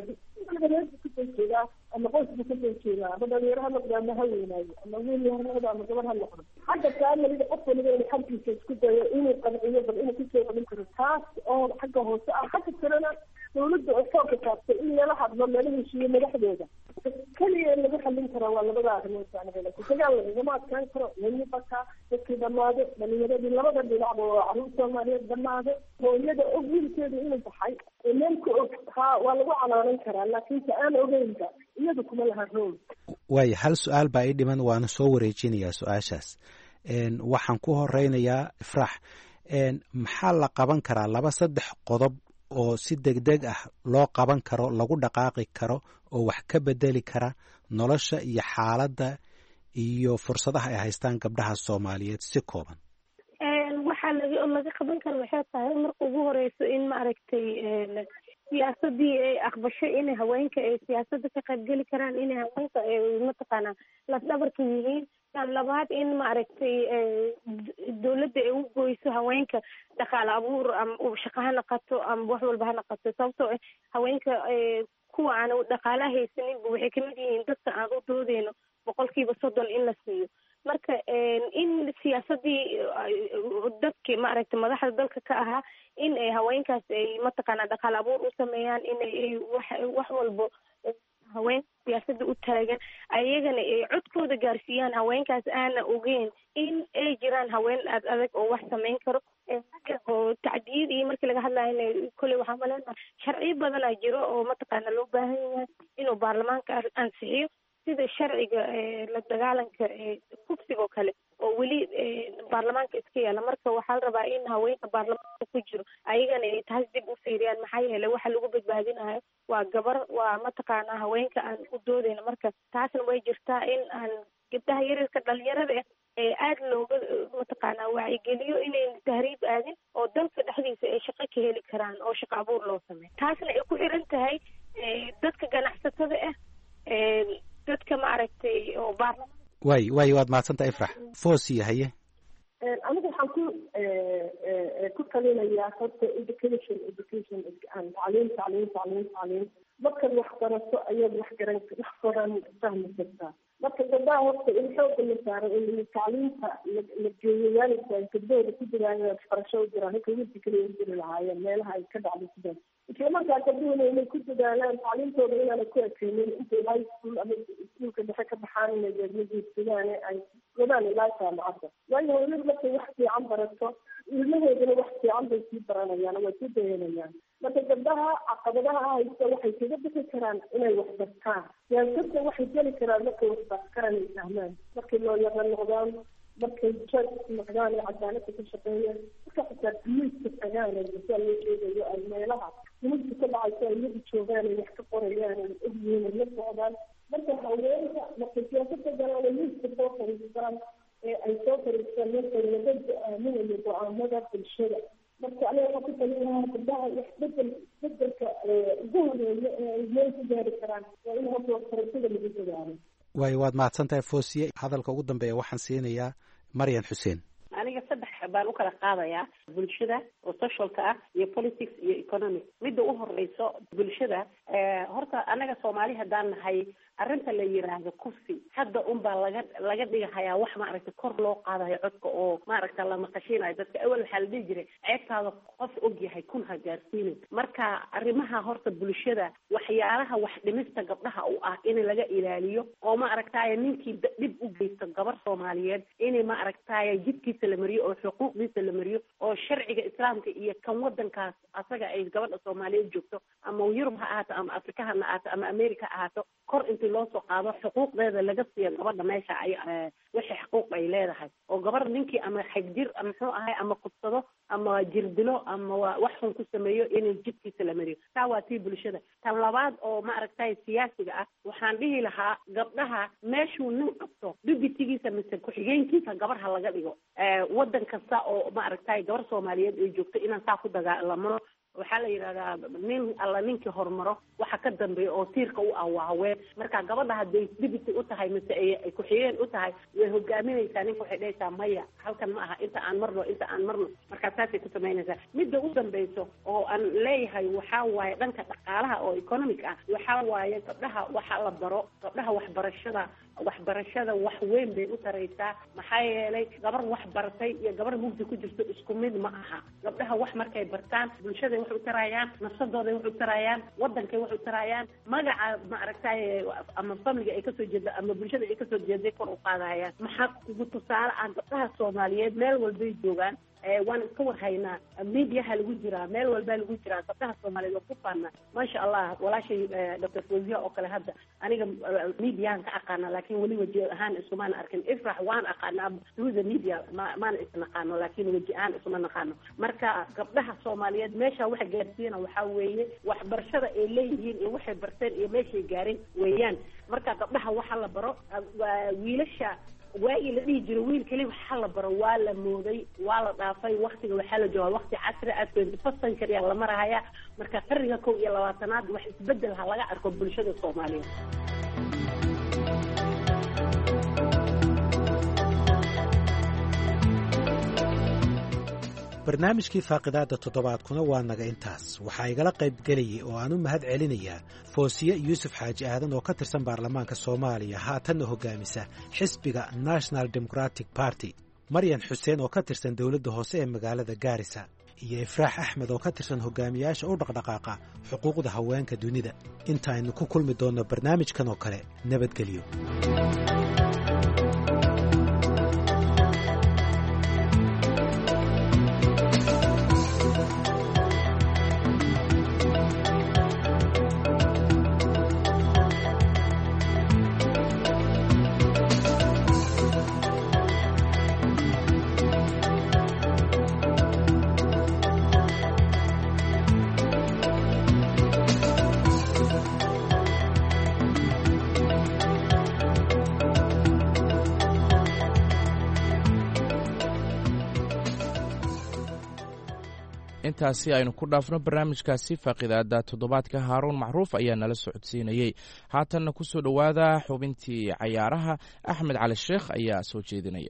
kusoo jeedaa ama qoysku kasoo jeedaa ama dhalinyaro ha noqdo ama ha weynaayo ama wiil ha noqdo ama gabar ha noqdo karo. xagga faamiliga qof waliba inuu xaggiisa isku dayo inuu qanciyo bal inuu kusoo celin karo taas oo xagga hoose ah. xagga kalena dawladda oo foogka saartay in lala hadlo lala heshiiyo madaxdooda keliya in lagu xallin karaa waa labada arrimood saanabela dagaal lagama adkaan karo ninibakaa dadkii dhammaado dhalinyaradii labada dhinacba oo caruur soomaaliyeed dhammaado hooyada og wiilkeeda inuu baxay ee meel ka og haa waa lagu calaanan karaa laakiin ta aan ogeynba iyadu kuma laha rool. waaya hal su-aal baa ii dhiman waana soo wareejinayaa su-aashaas waxaan ku horeynayaa ifraax maxaa la qaban karaa laba saddex qodob oo si degdeg ah loo qaban karo lagu dhaqaaqi karo oo wax ka bedeli kara nolosha iyo xaaladda iyo fursadaha ay haystaan gabdhaha soomaaliyeed si kooban. waxaa laga laga qaban kara waxay tahay marka ugu horeyso in maaragtay siyaasadii ay aqbashay inay haweenka ay siyaasadda ka qaybgeli karaan inay haweenka ay mataqaanaa lafdhabarka yihiin. tan labaad in maaragtay dawladda ay u goyso haweenka dhaqaale abuur ama shaqo ha naqato ama wax walba ha naqato sababtoo ah haweenka kuwa aan dhaqaalaha haysaninba waxay kamid yihiin dadka aan u doodeyno boqolkiiba soddon in la siiyo. marka in siyaasadii dadki maaragtay madaxda dalka ka ahaa in ay haweenkaas ay mataqaanaa dhaqaale abuur u sameeyaan inay wax wax walbo haween siyaasadda u taagan ayagana ay codkooda gaarsiiyaan haweenkaas aana ogeyn in ay jiraan haween aad adag oo wax samayn karo oo tacdiyad iyo markii laga hadlayo kolley waxaa maleynaha sharciyo badanaa jiro oo mataqaana loo baahan yahay inuu baarlamaanka ansixiyo sida sharciga la dagaalanka kufsiga oo kale oo weli baarlamaanka iska yaala. marka waxaa la rabaa in haweenka baarlamaanka ku jiro ayagana ay taas dib u fiiriyaan maxaa yeelay waxa lagu badbaadinayo waa gabar waa mataqaanaa haweenka aan u doodeyno. marka taasna way jirtaa in aan gabdhaha yaryarka dhalinyarada ee aada looga mataqaanaa wacyigeliyo inay tahriib aadin oo dalka dhexdiisa ay shaqo ka heli karaan oo shaqo abuur loo sameeyo. taasna ay ku xiran tahay dadka ganacsatada ah dadka maaragtay oo baarlamaan. waay waay waad mahadsantahay ifrax. foosiya haye. anigu waxaan ku ku talinayaa horta education education tacliim tacliim tacliim tacliim markaad wax barato ayaad wax garan wax badan fahmi kartaa. marka gabdhaha horta in xooga la saaro in tacliimta la geeyo waalidka gabdhahooda ku jiraan waxbarasho u jiraan halka wiilka kaliya u jiri lahaayeen meelaha ay ka dhacdo sidaas. isla markaa gabdhuhuna inay ku dadaalaan tacliimtooda inaana ku ekeynin intay high school ama iskuulka dhexe ka baxaan inay geedmajiidsadaan ay godaan ilaa jaamacadda. waayo hooyadu markay wax fiican barato ilmaheeduna wax fiican bay sii baranayaan way ku dayanayaan. marka gabdhaha caqabadaha haysta waxay kaga bixi karaan inay wax bartaan. siyaasadda waxay geli karaan markay wax bartaan ay fahmaan markay looyara noqdaan markay judge noqdaan ee cadaaladda ka shaqeeyaan marka xitaa biyuuska tagaan ee masaa loo sheegayo ay meelaha dunida ka dhacayso ay lagu joogaan ay wax ka qorayaan ay ogyihiin ay la socdaan. marka haweenka markay siyaasadda galaan ay miiska soo fariistaan ee ay soo fariistaan markay laga go-aaminayo go-aamada bulshada. marka aniga waxaa ku talinayaa gabdhaha wax bedel bedelka ugu horeeya ee ay meel ku gaari karaan waa in horta waxbarashada lagu dadaalo. waayo waad mahadsantahay foosiye. hadalka ugu dambeeya waxaan siinayaa maryan xuseen. aniga saddex baan u kala qaadayaa bulshada oo socialka ah iyo politics iyo economic. midda u horeyso bulshada horta anaga soomaali haddaan nahay arrinta la yiraahdo kufsi hadda un baa laga laga dhigahayaa wax maaragtay kor loo qaadayo codka oo maaragta la maqashinayo dadka awal waxaa la dhihi jiray ceebtaada qof og yahay kun ha gaarsiinin. marka arrimaha horta bulshada waxyaalaha wax dhimista gabdhaha u ah in laga ilaaliyo oo maaragtaaye ninkii dhib u geysto gabar soomaaliyeed in maaragtaaye jidkiisa la mariyo oo xuquuqdiisa la mariyo oo sharciga islaamka iyo kan wadankaas asaga ay gabadha soomaaliyeed joogto ama yurub ha ahaato ama afrika ha ahaato ama america ha ahaato kor intii loo soo qaado xuquuqdeeda laga siiyo gabadha meesha ay wixii xuquuq ay leedahay oo gabar ninkii ama xagjir muxuu ahay ama kubsado ama jirdilo ama wax xun ku sameeyo in jidkiisa la mariyo. taa waa tii bulshada. tan labaad oo maaragtay siyaasiga ah waxaan dhihi lahaa gabdhaha meeshuu nin qabto dibitigiisa mise ku-xigeenkiisa gabar ha laga dhigo. wadan kasta oo maaragtay gabar soomaaliyeed ay joogto inaan saa ku dagaalamano waxaa la yidhahdaa nin alla ninkii horumaro waxa ka dambeeya oo tiirka u ah waa haween. marka gabadha hadday dibiti u tahay mise ay ku-xigeen u tahay way hogaaminaysaa ninka waxay dhahaysaa maya halkan ma aha inta aan marno inta aan marno markaa saasay ku samaynaysaa. midda u dambeyso oo aan leeyahay waxaa waaye dhanka dhaqaalaha oo economic ah waxaa waaye gabdhaha waxa la baro gabdhaha waxbarashada waxbarashada wax weyn bay u taraysaa. maxaa yeelay gabar wax baratay iyo gabar mugdi ku jirto isku mid ma aha. gabdhaha wax markay bartaan bulshada wax u tarayaan, nafsadooda wax u tarayaan, wadankay wax u tarayaan, magaca ma aragtay ama family ay ka soo jeedo ama bulshada ay ka soo jeeday kor u qaadayaan. maxaa kugu tusaale aan gabdhaha Soomaaliyeed meel walba joogaan waan iska warhaynaa, miidiyaha lagu jiraa, meel walba lagu jiraa, gabdhaha Soomaaliyeed waa ku faana maasha Allah. walaashay Doctor Fawziya oo kale hadda aniga miidiyahan ka aqaana laakiin wali waji ahaan isumaan arkin. Ifrax waan aqaana through the media ma maan isnaqaano laakiin waji ahaan isuma naqaano. marka gabdhaha Soomaaliyeed meesha wax gaarsiina waxa weeye waxbarashada ay leeyihiin iyo waxay barteen iyo meeshay gaarin weeyaan. marka gabdhaha waxa la baro wiilasha waagi la dhihi jiro wiil kaliya waxa la baro waa la mooday, waa la dhaafay. waqtiga waxaa la joogaa waqti casri ah, twenty-first century la maraya. marka qarniga kow iyo labaatanaad wax isbedel ha laga arko bulshada Soomaaliyeed. barnaamijkii faaqidaada toddobaadkuna waa naga intaas. waxaa igala qayb gelayay oo aan u mahad celinayaa Foosiye Yuusuf Xaaji Aadan oo ka tirsan baarlamaanka Soomaaliya haatanna hogaamisa xisbiga National Democratic Party, Maryan Xuseen oo ka tirsan dowladda hoose ee magaalada Gaarisa, iyo Ifraax Axmed oo ka tirsan hogaamiyaasha u dhaqdhaqaaqa xuquuqda haweenka dunida. intaaynu ku kulmi doonno barnaamijkan oo kale, nabadgelyo. intaasi aynu ku dhaafno barnaamijkaasi faaqidaada toddobaadka. Haaruun Macruuf ayaa nala socodsiinayey. haatanna ku soo dhowaada xubintii cayaaraha. Axmed Cali Sheekh ayaa soo jeedinaya.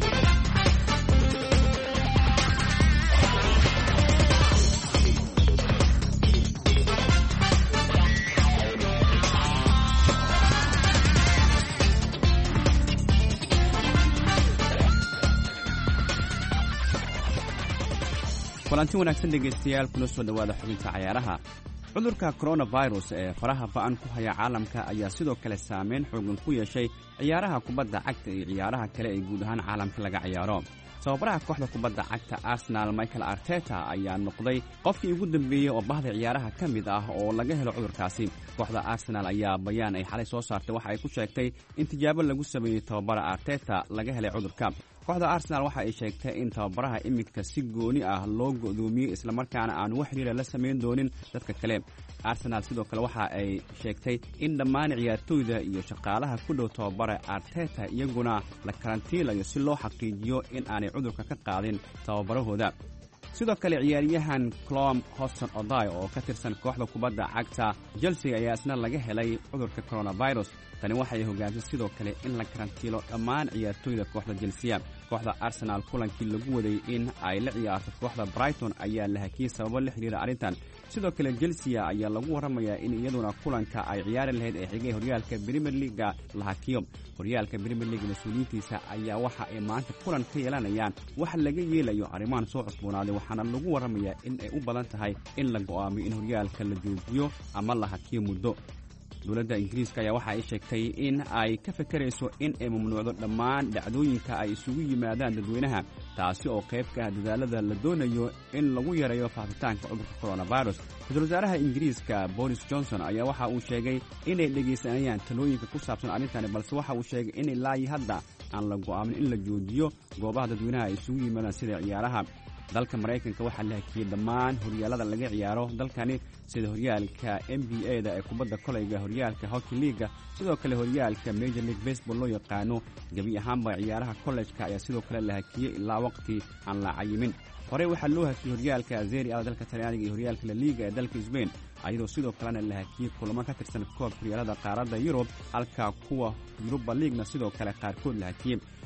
kulanti wanaagsan dhegaystayaal, kuna soo dhowaada xubinta cayaaraha. cudurka coronavirus ee faraha ba'an ku haya caalamka ayaa sidoo kale saameyn xoogan ku yeeshay ciyaaraha kubadda cagta iyo ciyaaraha kale ee guud ahaan caalamka laga ciyaaro. tababaraha kooxda kubadda cagta Arsenal Michael Arteta ayaa noqday qofkii ugu dambeeyey oo bahda ciyaaraha ka mid ah oo laga helo cudurkaasi. kooxda Arsenal ayaa bayaan ay xalay soo saartay waxa ay ku sheegtay in tijaabo lagu sameeyey tababara Arteta laga helay cudurka. kooxda Arsenal waxa ay sheegtay in tababaraha imika si gooni ah loo go'doomiyey isla markaana aan wax xiriir la sameyn doonin dadka kale. Arsenal sidoo kale waxa ay sheegtay in dhammaan ciyaartooyda iyo shaqaalaha ku dhow tababara Arteta iyaguna la karantiilayo si loo xaqiijiyo in aanay cudurka ka qaadin tababarahooda. sidoo kale ciyaaryahan Callum Hudson-Odoi oo ka tirsan kooxda kubadda cagta Chelsea ayaa isna laga helay cudurka coronavirus. tani waxay hogaamisay sidoo kale in la karantiilo dhammaan ciyaartooyda kooxda Chelsea. kooxda Arsenal kulankii lagu waday in ay la ciyaarto kooxda Brighton ayaa la hakiyay sababo la xiriira arrintan. sidoo kale Chelsea ayaa lagu waramayaa in iyaduna kulanka ay ciyaari lahayd ee xigay horyaalka Premier League la hakiyo. horyaalka Premier League mas'uuliyiintiisa ayaa waxa ay maanta kulan ka yeelanayaan wax laga yeelayo arrimahan soo cusboonaaday, waxaana lagu waramayaa in ay u badan tahay in la go'aamiyo in horyaalka la joojiyo ama la hakiyo muddo. dowladda Ingiriiska ayaa waxa ay sheegtay in ay ka fakarayso in ay mamnuucdo dhammaan dhacdooyinka ay isugu yimaadaan dadweynaha, taasi oo qayb ka ah dadaalada la doonayo in lagu yareeyo faafitaanka cudurka coronavirus. ra-iisul wasaaraha Ingiriiska Boris Johnson ayaa waxa uu sheegay inay dhegaysanayaan talooyinka ku saabsan arrintani, balse waxa uu sheegay in ilaa hadda aan la go'aamin in la joojiyo goobaha dadweynaha ay isugu yimaadaan sida ciyaaraha. dalka Mareykanka waxaa la hakiyay dhammaan horyaalada laga ciyaaro dalkani sida horyaalka N B A-da ee kubadda kolayga, horyaalka Hockey League, sidoo kale horyaalka Major League Baseball loo yaqaano. gebi ahaanba ciyaaraha college-ka ayaa sidoo kale la hakiyay ilaa waqti aan la cayimin. horey waxaa loo hakiyay horyaalka Serie A dalka Talyaaniga iyo horyaalka La Liga ee dalka Spain, ayadoo sidoo kalena la hakiyay kulamo ka tirsan koobka horyaalada qaaradda Yurub, halka kuwa Europa League-na sidoo kale qaarkood la hakiyay.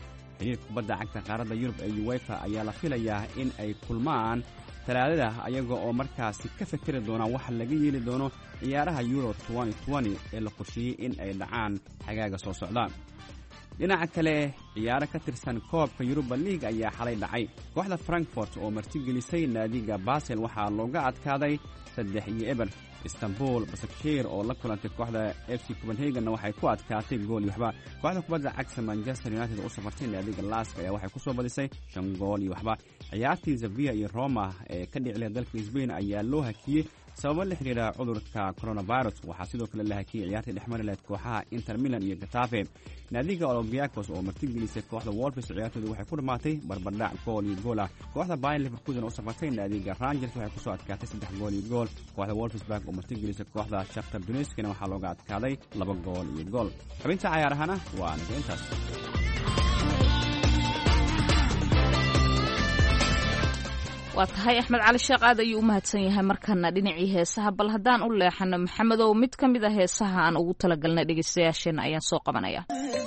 xiriirka kubadda cagta qaaradda yurub ee uwefa ayaa la filayaa in ay kulmaan talaadada ayaga oo markaasi ka fikiri doona waxa laga yeeli doono ciyaaraha euro ee la qorsheeyey in ay dhacaan xagaaga soo socda. dhinaca kale ciyaaro ka tirsan koobka yuruba liig ayaa xalay dhacay. kooxda frankfort oo martigelisay naadiga basel waxaa looga adkaaday saddex iyo eber. istanbul basakshir oo la kulantay kooxda f c copenhagenna waxay ku adkaatay gool iyo waxba. kooxda kubadda cagta manchester united oo u safartay naadiga lask ayaa waxay ku soo badisay shan gool iyo waxba. ciyaartii sevilla iyo roma ee ka dhicilay dalka Spain ayaa loo hakiyey sababo la xiriira cudurka coronavirus. waxaa sidoo kale la hakiyey ciyaartii dhexmari lahayd kooxaha Inter Milan iyo Getafe. naadiga Olympiacos oo martigelisay kooxda Wolves ciyaartoodu waxay ku dhamaatay barbardhac gool iyo gool ah. kooxda Bayern Leverkusen oo safartay naadiga Rangers waxay ku soo adkaatay saddex gool iyo gool. kooxda Wolfsburg oo martigelisay kooxda Shakhtar Donetsk waxaa looga adkaaday laba gool iyo gool. xubinta ciyaarahana waa aniga intaas. waa tahay axmed cali sheekh aad ayuu u mahadsan yahay. markana dhinacii heesaha bal haddaan u leexano maxamedow mid ka mid a heesaha aan ugu talagalnay dhegaystayaasheena ayaan soo qabanaya.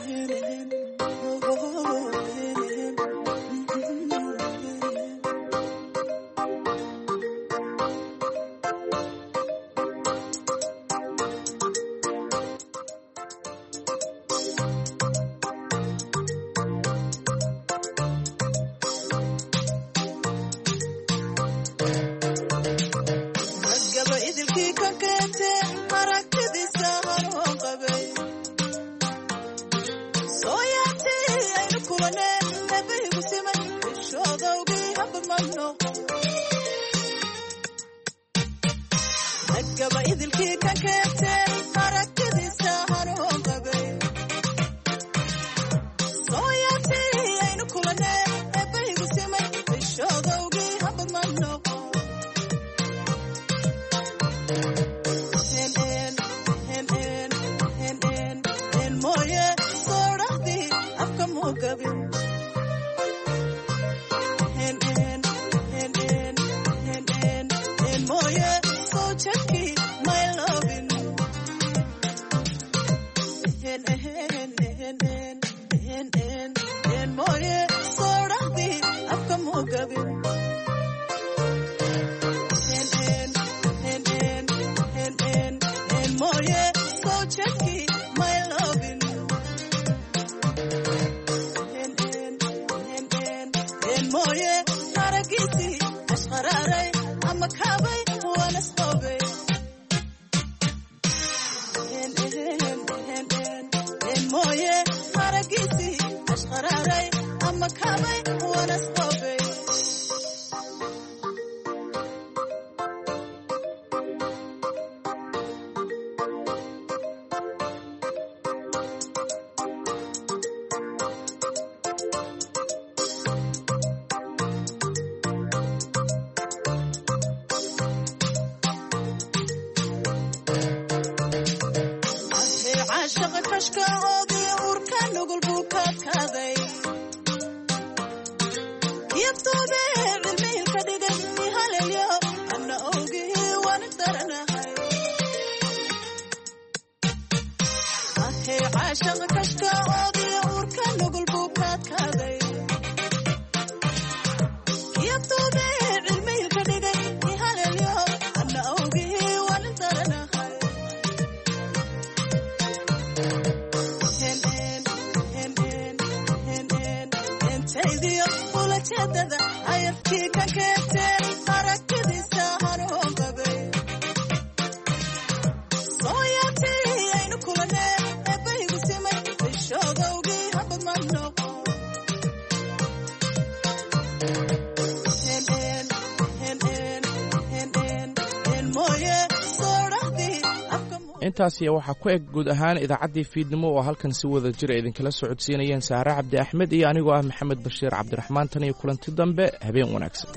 intaasi waxaa ku eg guud ahaan idaacaddii fiidnimo oo halkan si wada jira idinkala socodsiinayeen saare cabdi axmed iyo anigoo ah maxamed bashiir cabdiraxmaan. tan iyo kulanti dambe habeen wanaagsan.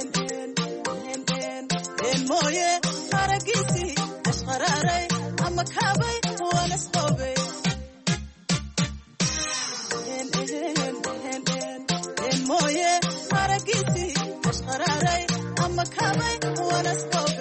Moye, Maragisi, Ashqararay, Amaka. wanasqobay moye haragisi ashqararay ama kamay wanasqobay